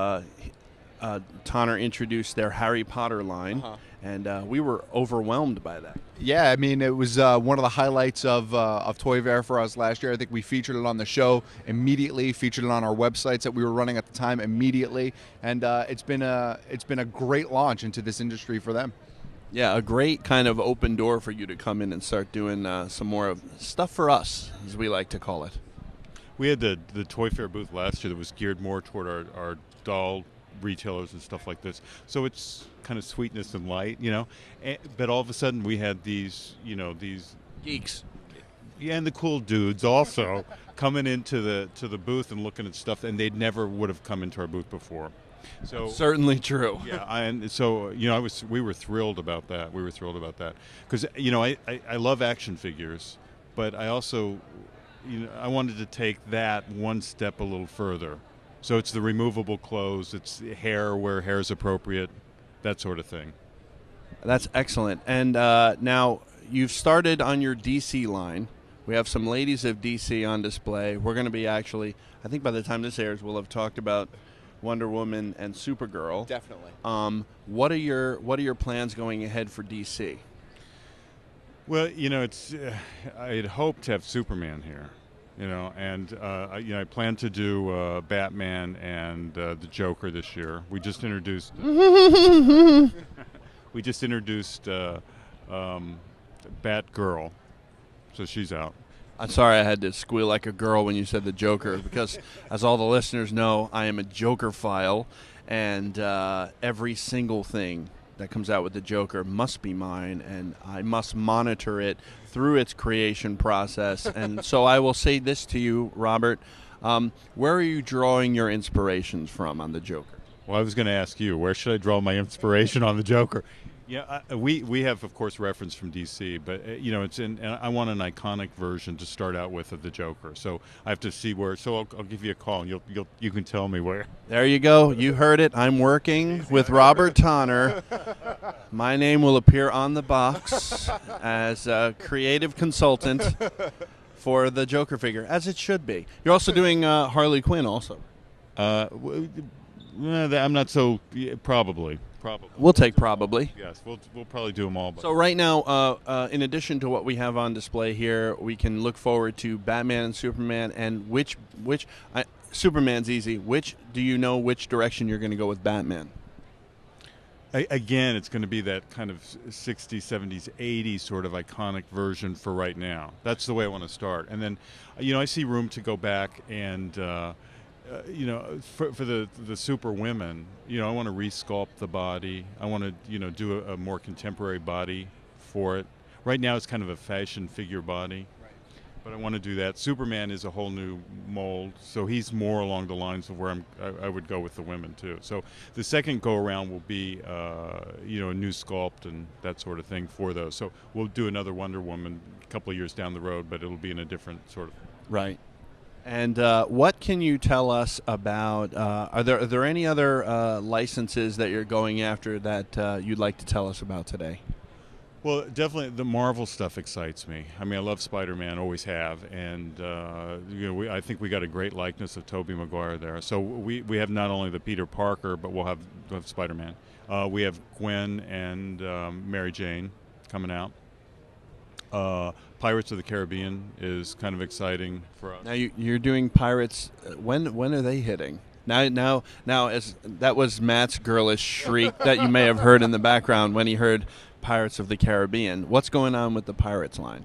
Tonner introduced their Harry Potter line, and we were overwhelmed by that. Yeah, I mean, it was one of the highlights of Toy Fair for us last year. I think we featured it on the show immediately, featured it on our websites that we were running at the time immediately, and it's been a great launch into this industry for them. Yeah, a great kind of open door for you to come in and start doing some more of stuff for us, as we like to call it. We had the Toy Fair booth last year that was geared more toward our doll retailers and stuff like this. So it's kind of sweetness and light, but all of a sudden we had these geeks, and the cool dudes also coming into the booth and looking at stuff, and they never would have come into our booth before. So that's certainly true. Yeah, and so we were thrilled about that. We were thrilled about that because I love action figures, but I also I wanted to take that one step a little further. So it's the removable clothes, it's hair where hair is appropriate, that sort of thing. That's excellent. And now you've started on your DC line. We have some ladies of DC on display. We're going to be I think by the time this airs, we'll have talked about Wonder Woman and Supergirl. Definitely. What are your plans going ahead for DC? Well, it's I'd hoped to have Superman here. I plan to do Batman and the Joker this year. We just introduced Batgirl, so she's out. I'm sorry I had to squeal like a girl when you said the Joker, because as all the listeners know, I am a Joker-phile, and every single thing that comes out with the Joker must be mine, and I must monitor it through its creation process. And so I will say this to you, Robert. Where are you drawing your inspirations from on the Joker? Well, I was going to ask you, where should I draw my inspiration on the Joker? Yeah, we have, of course, reference from DC, but I want an iconic version to start out with of the Joker. So I have to see where. So I'll give you a call, and you can tell me where. There you go. You heard it. I'm working with Robert Tonner. My name will appear on the box as a creative consultant for the Joker figure, as it should be. You're also doing Harley Quinn, also. I'm not so probably. We'll take probably. Yes, we'll probably do them all. So right now, in addition to what we have on display here, we can look forward to Batman and Superman. And Superman's easy. Do you know which direction you're going to go with Batman? Again, it's going to be that kind of 60s, 70s, 80s sort of iconic version for right now. That's the way I want to start. And then, I see room to go back and. For the super women, I want to resculpt the body. I want to, do a more contemporary body for it. Right now, it's kind of a fashion figure body, but I want to do that. Superman is a whole new mold, so he's more along the lines of where I would go with the women too. So the second go around will be, a new sculpt and that sort of thing for those. So we'll do another Wonder Woman a couple of years down the road, but it'll be in a different sort of. Right. And what can you tell us about? Are there any other licenses that you're going after that you'd like to tell us about today? Well, definitely the Marvel stuff excites me. I mean, I love Spider-Man, always have, and I think we got a great likeness of Tobey Maguire there. So we have not only the Peter Parker, but we'll have Spider-Man. We have Gwen and Mary Jane coming out. Pirates of the Caribbean is kind of exciting for us. Now you're doing Pirates. When are they hitting? Now, as that was Matt's girlish shriek that you may have heard in the background when he heard Pirates of the Caribbean. What's going on with the Pirates line?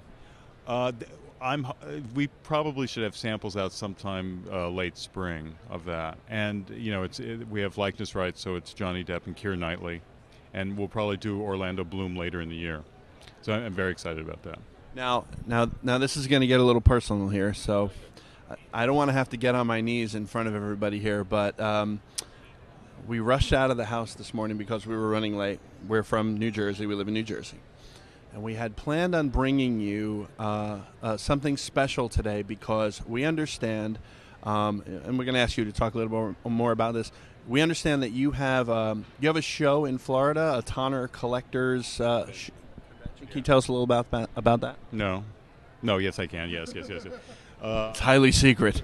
We probably should have samples out sometime late spring of that, and we have likeness rights, so it's Johnny Depp and Keira Knightley, and we'll probably do Orlando Bloom later in the year. So I'm very excited about that. Now this is going to get a little personal here, so I don't want to have to get on my knees in front of everybody here, but we rushed out of the house this morning because we were running late. We're from New Jersey. We live in New Jersey. And we had planned on bringing you something special today because we understand, and we're going to ask you to talk a little more about this. We understand that you have a show in Florida, a Tonner Collectors. Can you tell us a little about that? No, yes I can. Yes. It's highly secret.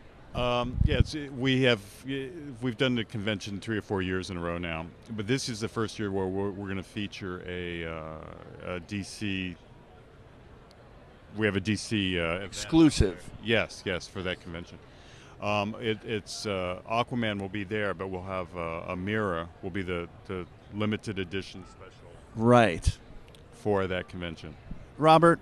We've done the convention 3 or 4 years in a row now, but this is the first year where we're going to feature a DC. We have a DC exclusive. Event. Yes, for that convention. It's Aquaman will be there, but we'll have Amira will be the limited edition special. Right. For that convention. Robert,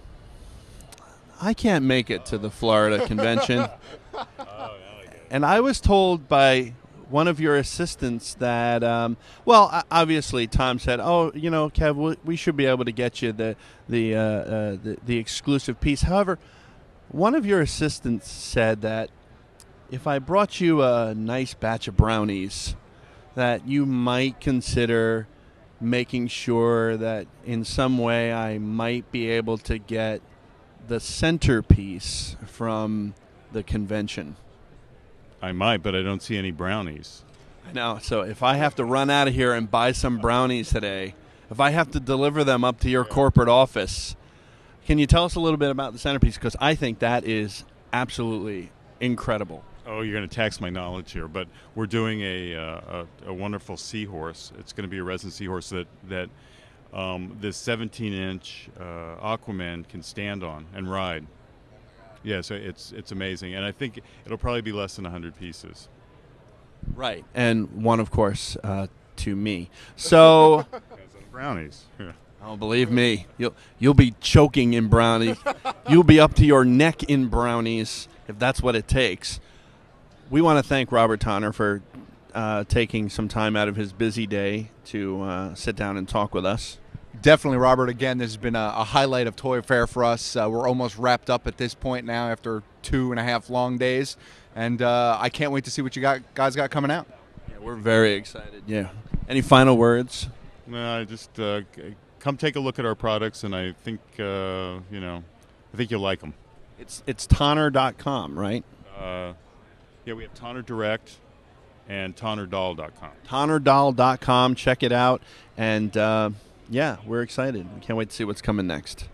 I can't make it to the Florida convention. And I was told by one of your assistants that, obviously Tom said, Kev, we should be able to get you the exclusive piece. However, one of your assistants said that if I brought you a nice batch of brownies, that you might consider making sure that in some way I might be able to get the centerpiece from the convention. I might, but I don't see any brownies. I know. So if I have to run out of here and buy some brownies today, if I have to deliver them up to your corporate office, can you tell us a little bit about the centerpiece? Because I think that is absolutely incredible. Oh, you're going to tax my knowledge here, but we're doing a wonderful seahorse. It's going to be a resin seahorse that this 17-inch Aquaman can stand on and ride. Yeah, so it's amazing, and I think it'll probably be less than 100 pieces. Right, and one, of course, to me. So brownies. Yeah. Oh, believe me, you'll be choking in brownies. You'll be up to your neck in brownies if that's what it takes. We want to thank Robert Tonner for taking some time out of his busy day to sit down and talk with us. Definitely, Robert. Again, this has been a highlight of Toy Fair for us. We're almost wrapped up at this point now after 2.5 long days, and I can't wait to see what you guys got coming out. Yeah, we're very excited. Yeah. Any final words? No, just come take a look at our products, and I think I think you'll like them. It's Tonner.com, right? Yeah, we have Tonner Direct and TonnerDoll.com. TonnerDoll.com. Check it out. And, we're excited. We can't wait to see what's coming next.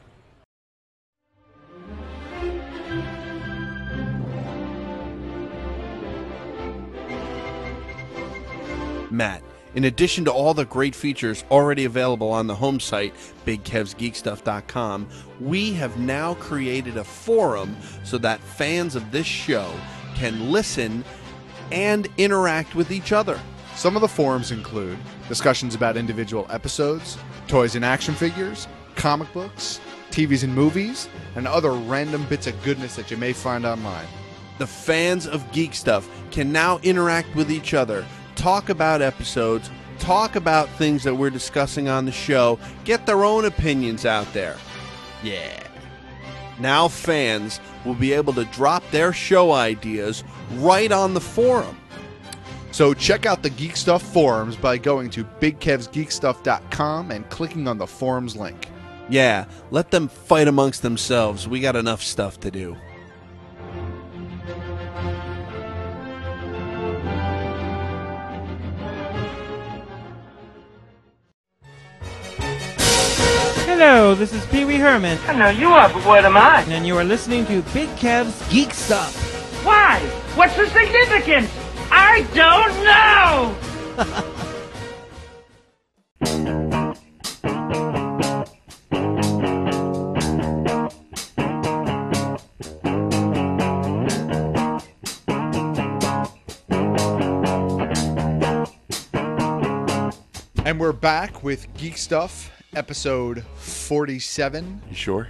Matt, in addition to all the great features already available on the home site, BigKevsGeekStuff.com, we have now created a forum so that fans of this show can listen and interact with each other. Some of the forums include discussions about individual episodes, toys and action figures, comic books, TVs and movies, and other random bits of goodness that you may find online. The fans of Geek Stuff can now interact with each other, talk about episodes, talk about things that we're discussing on the show, get their own opinions out there. Yeah. Now fans will be able to drop their show ideas right on the forum. So check out the Geek Stuff forums by going to BigKevsGeekStuff.com and clicking on the forums link. Yeah, let them fight amongst themselves. We got enough stuff to do. Hello, this is Pee Wee Herman. I know you are, but what am I? And you are listening to Big Kev's Geek Stuff. Why? What's the significance? I don't know! And we're back with Geek Stuff, episode 47. You sure?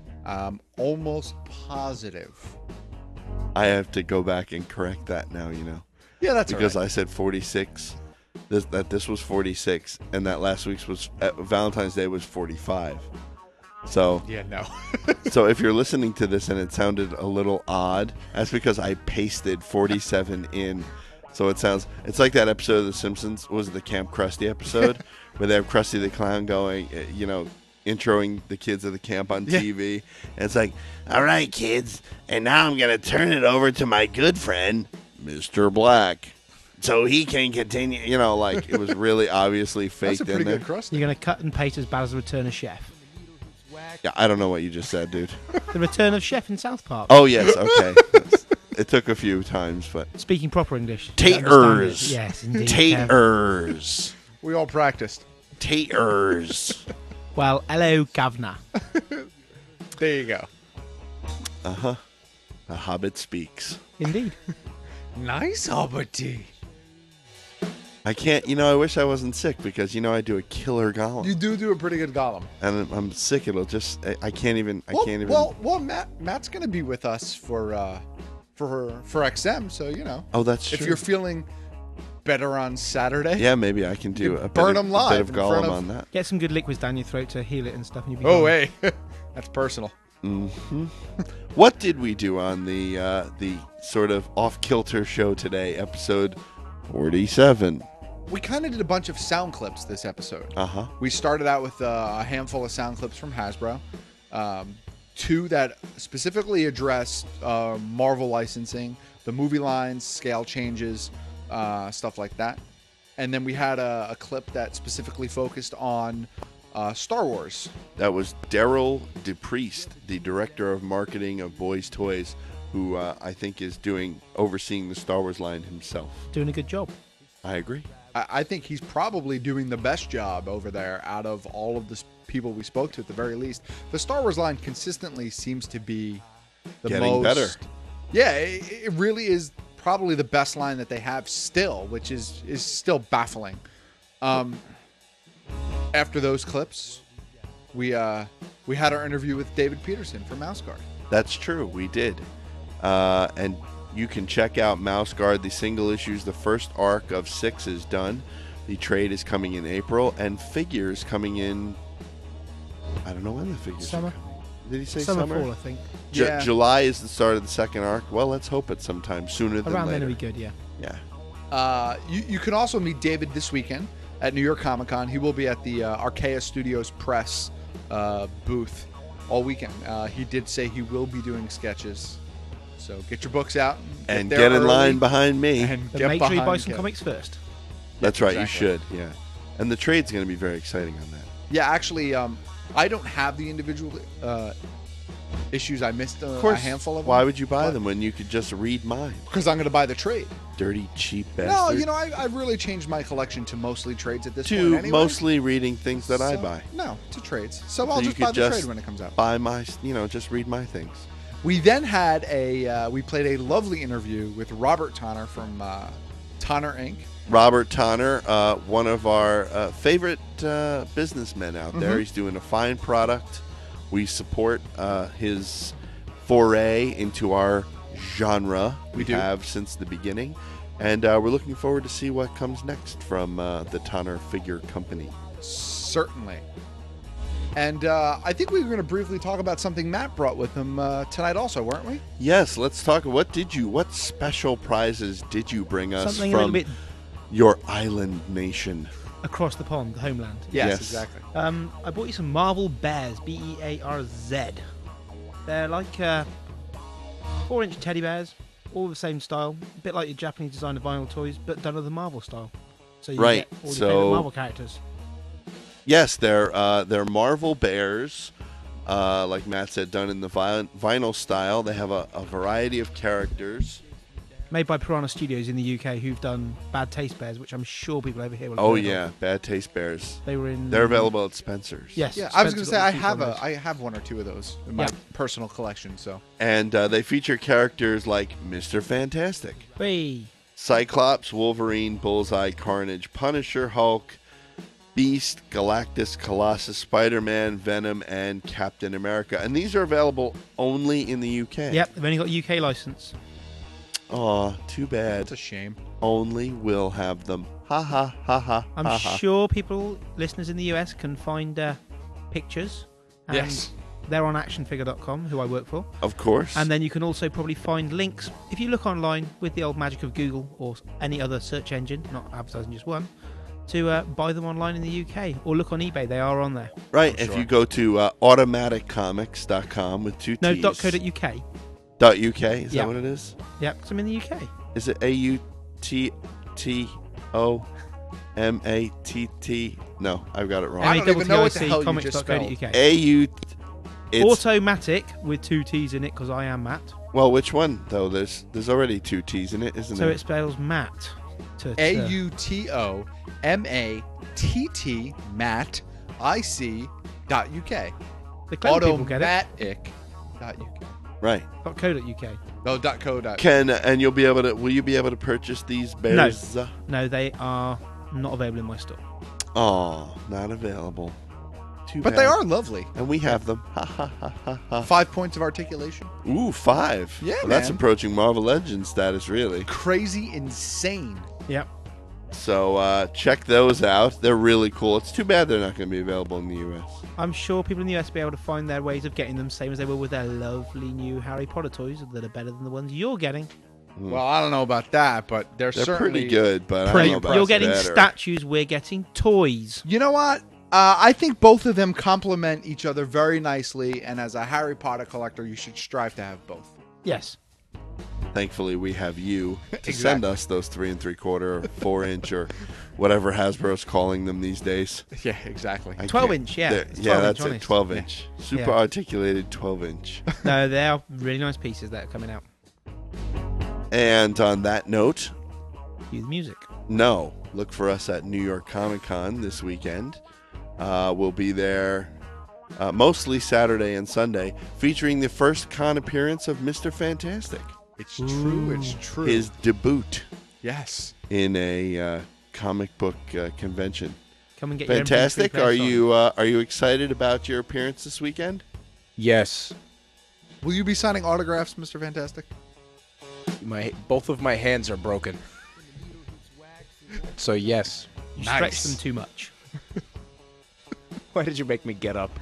Almost positive. I have to go back and correct that now, you know. Yeah, that's because all right. I said 46. This was 46, and that last week's was Valentine's Day was 45. So yeah, no. So if you're listening to this and it sounded a little odd, that's because I pasted 47 in. So it's like that episode of The Simpsons. Was it the Camp Krusty episode where they have Krusty the Clown going, you know, introing the kids of the camp on TV, and it's like, all right, kids, and now I'm gonna turn it over to my good friend, Mr. Black, so he can continue. You know, like it was really obviously faked in there. You're going to cut and paste as bad as the Return of Chef. Yeah, I don't know what you just said, dude. The Return of Chef in South Park. Oh yes, okay. It took a few times, but speaking proper English. Taters. Yes, indeed. Taters. We all practiced. Taters. Well, hello, governor. There you go. Uh-huh. The Hobbit speaks. Indeed. Nice Hobbity. I can't, I wish I wasn't sick because, I do a killer Gollum. You do a pretty good Gollum. And I'm sick. It'll just, I can't even. Well, Matt's going to be with us for XM, so, Oh, that's if true. you're feeling better on Saturday. Yeah, maybe I can do a burn bit them live of Gollum on that. Get some good liquids down your throat to heal it and stuff. And you'll be Oh, fine. hey. That's personal. Mm-hmm. What did we do on the sort of off-kilter show today, episode 47? We kind of did a bunch of sound clips this episode. Uh-huh. We started out with a handful of sound clips from Hasbro. Two that specifically addressed Marvel licensing, the movie lines, scale changes, stuff like that. And then we had a clip that specifically focused on Star Wars. That was Daryl DePriest, the director of marketing of Boys Toys, who I think is overseeing the Star Wars line himself. Doing a good job. I agree. I think he's probably doing the best job over there out of all of the people we spoke to at the very least. The Star Wars line consistently seems to be Getting better. Yeah, it really is probably the best line that they have still, which is still baffling. After those clips, we had our interview with David Peterson from Mouse Guard. That's true. We did. And you can check out Mouse Guard, the single issues. The first arc of 6 is done. The trade is coming in April, and figures coming in. I don't know when the figures Summer. are coming. Did he say Summer, summer? fall, I think. Yeah. July is the start of the second arc. Well, let's hope it's sometime sooner than Around later. then it'll be good, yeah. Yeah. You can also meet David this weekend at New York Comic Con. He will be at the Archaea Studios Press booth all weekend. He did say he will be doing sketches. So get your books out And get in line behind me. And But get make sure you buy behind some Kev. comics first. That's right. exactly. You should. Yeah. And the trade's going to be very exciting on that. Yeah, actually, I don't have the individual issues. I missed Of a course. handful of them. Why would you buy them when you could just read mine? Because I'm going to buy the trade. Dirty, cheap No, bastard. I've really changed my collection to mostly trades at this point. To Anyway. mostly reading things that I So, buy. No, to trades. So So I'll you just could buy the trade when it comes out. Buy my, just read my things. We then had we played a lovely interview with Robert Tonner from Tonner Inc. Robert Tonner, one of our favorite businessmen out there. Mhm. He's doing a fine product. We support his foray into our genre. We do. have since the beginning. And we're looking forward to see what comes next from the Tonner Figure Company. Certainly. And I think we were going to briefly talk about something Matt brought with him tonight also, weren't we? Yes, let's talk. What special prizes did you bring us Something a little from bit your island nation? across the pond, the homeland. Yes. exactly. I bought you some Marvel Bears, Bearz. They're like 4-inch teddy bears, all the same style, a bit like your Japanese designer vinyl toys, but done with the Marvel style. So you Right, get all your so- favorite Marvel characters. Yes, they're Marvel Bears, like Matt said, done in the vinyl style. They have a variety of characters. Made by Piranha Studios in the UK, who've done Bad Taste Bears, which I'm sure people over here will have Oh heard yeah, of. Bad Taste Bears. They were in. They're available at Spencer's. Yes. Yeah, I was going to say Spencer's I have one or two of those in my personal collection. So. And they feature characters like Mr. Fantastic, Hey. Cyclops, Wolverine, Bullseye, Carnage, Punisher, Hulk, Beast, Galactus, Colossus, Spider-Man, Venom, and Captain America. And these are available only in the UK. Yep, they've only got a UK license. Aw, too bad. It's a shame. Only we'll have them. Ha ha ha ha. I'm ha, sure listeners in the US can find pictures. And Yes. They're on actionfigure.com, who I work for. Of course. And then you can also probably find links, if you look online with the old magic of Google or any other search engine, not advertising just one, to buy them online in the UK. Or look on eBay, they are on there. Right, if you go to automaticcomics.com with two No, T's. .co.uk. .uk, is Yeah. that what it is? Yeah, because I'm in the UK. Is it AUTTOMATT? No, I've got it wrong. I don't even know what the hell you just spelled. AU. It's, Automatic with two T's in it because I am Matt. well, which one though? There's already two T's in it, isn't So there? it spells Matt. AUTOMATT Matt IC.UK. The clever people get it. Automatic.uk. Right. .co.uk. No, .co.uk. And you'll be able to? Will you be able to purchase these bears? No, they are not available in my store. Oh, not available. Too But bad. they are lovely. And we have them. Ha ha ha ha ha. 5 points of articulation. Ooh, 5. Yeah, well, that's man. approaching Marvel Legends status, really. Crazy, insane. Yep. So check those out. They're really cool. It's too bad they're not going to be available in the U.S. I'm sure people in the US will be able to find their ways of getting them, same as they will with their lovely new Harry Potter toys that are better than the ones you're getting. Well, I don't know about that, but they're certainly pretty good, but I don't know about You're getting better. statues, we're getting toys. You know what? I think both of them complement each other very nicely, and as a Harry Potter collector, you should strive to have both. Yes. Thankfully, we have you to Exactly. send us those 3 3/4 or 4-inch or whatever Hasbro's calling them these days. Yeah, exactly. 12-inch, yeah. They're- It's Yeah, 12-inch, that's it. honest. 12-inch. Super Yeah. articulated 12-inch. No, they are really nice pieces that are coming out. And on that note, Cue the music. no, look for us at New York Comic Con this weekend. We'll be there mostly Saturday and Sunday, featuring the first con appearance of Mr. Fantastic. It's true. It's true. His debut Yes. in a comic book convention. Come and get your Fantastic. MP3 Are you excited about your appearance this weekend? Yes. Will you be signing autographs, Mr. Fantastic? Both of my hands are broken. So yes. You stretch them too much. Why did you make me get up?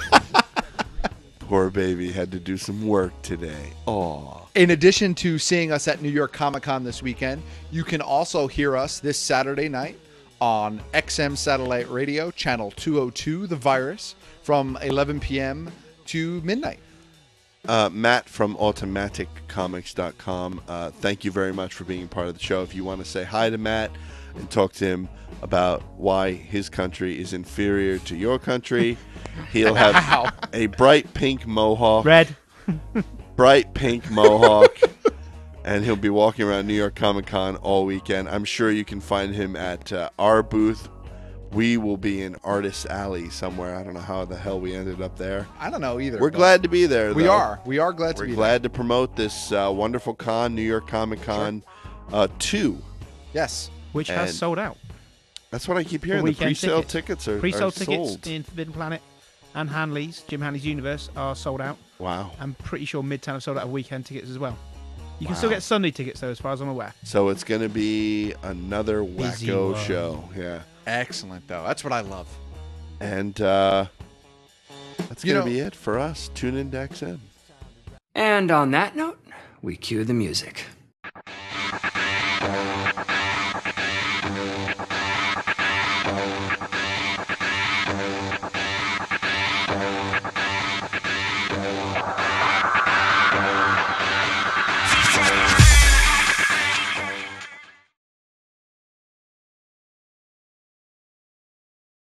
Poor baby had to do some work today. Aw. In addition to seeing us at New York Comic Con this weekend, you can also hear us this Saturday night on XM Satellite Radio, channel 202, The Virus, from 11 p.m. to midnight. Matt from AutomaticComics.com. Thank you very much for being part of the show. If you want to say hi to Matt and talk to him about why his country is inferior to your country, he'll have a bright pink mohawk. Red. Bright pink mohawk. And he'll be walking around New York Comic Con all weekend. I'm sure you can find him at our booth. We will be in Artist Alley somewhere. I don't know how the hell we ended up there. I don't know either. We're but glad to be there, We though. are. We are glad to We're be glad to promote this wonderful con, New York Comic Con 2. there. Yes. Which And has sold out. That's what I keep For hearing. The weekend pre-sale tickets are Pre-sale are tickets sold. in Forbidden Planet and Hanley's, Jim Hanley's Universe, are sold out. Wow. I'm pretty sure Midtown have sold out of weekend tickets as well. You can still Wow. get Sunday tickets, though, as far as I'm aware. So it's going to be another Busy wacko one. show. Yeah. Excellent, though. That's what I love. And that's You going to know- be it for us. Tune in to XM. And on that note, we cue the music.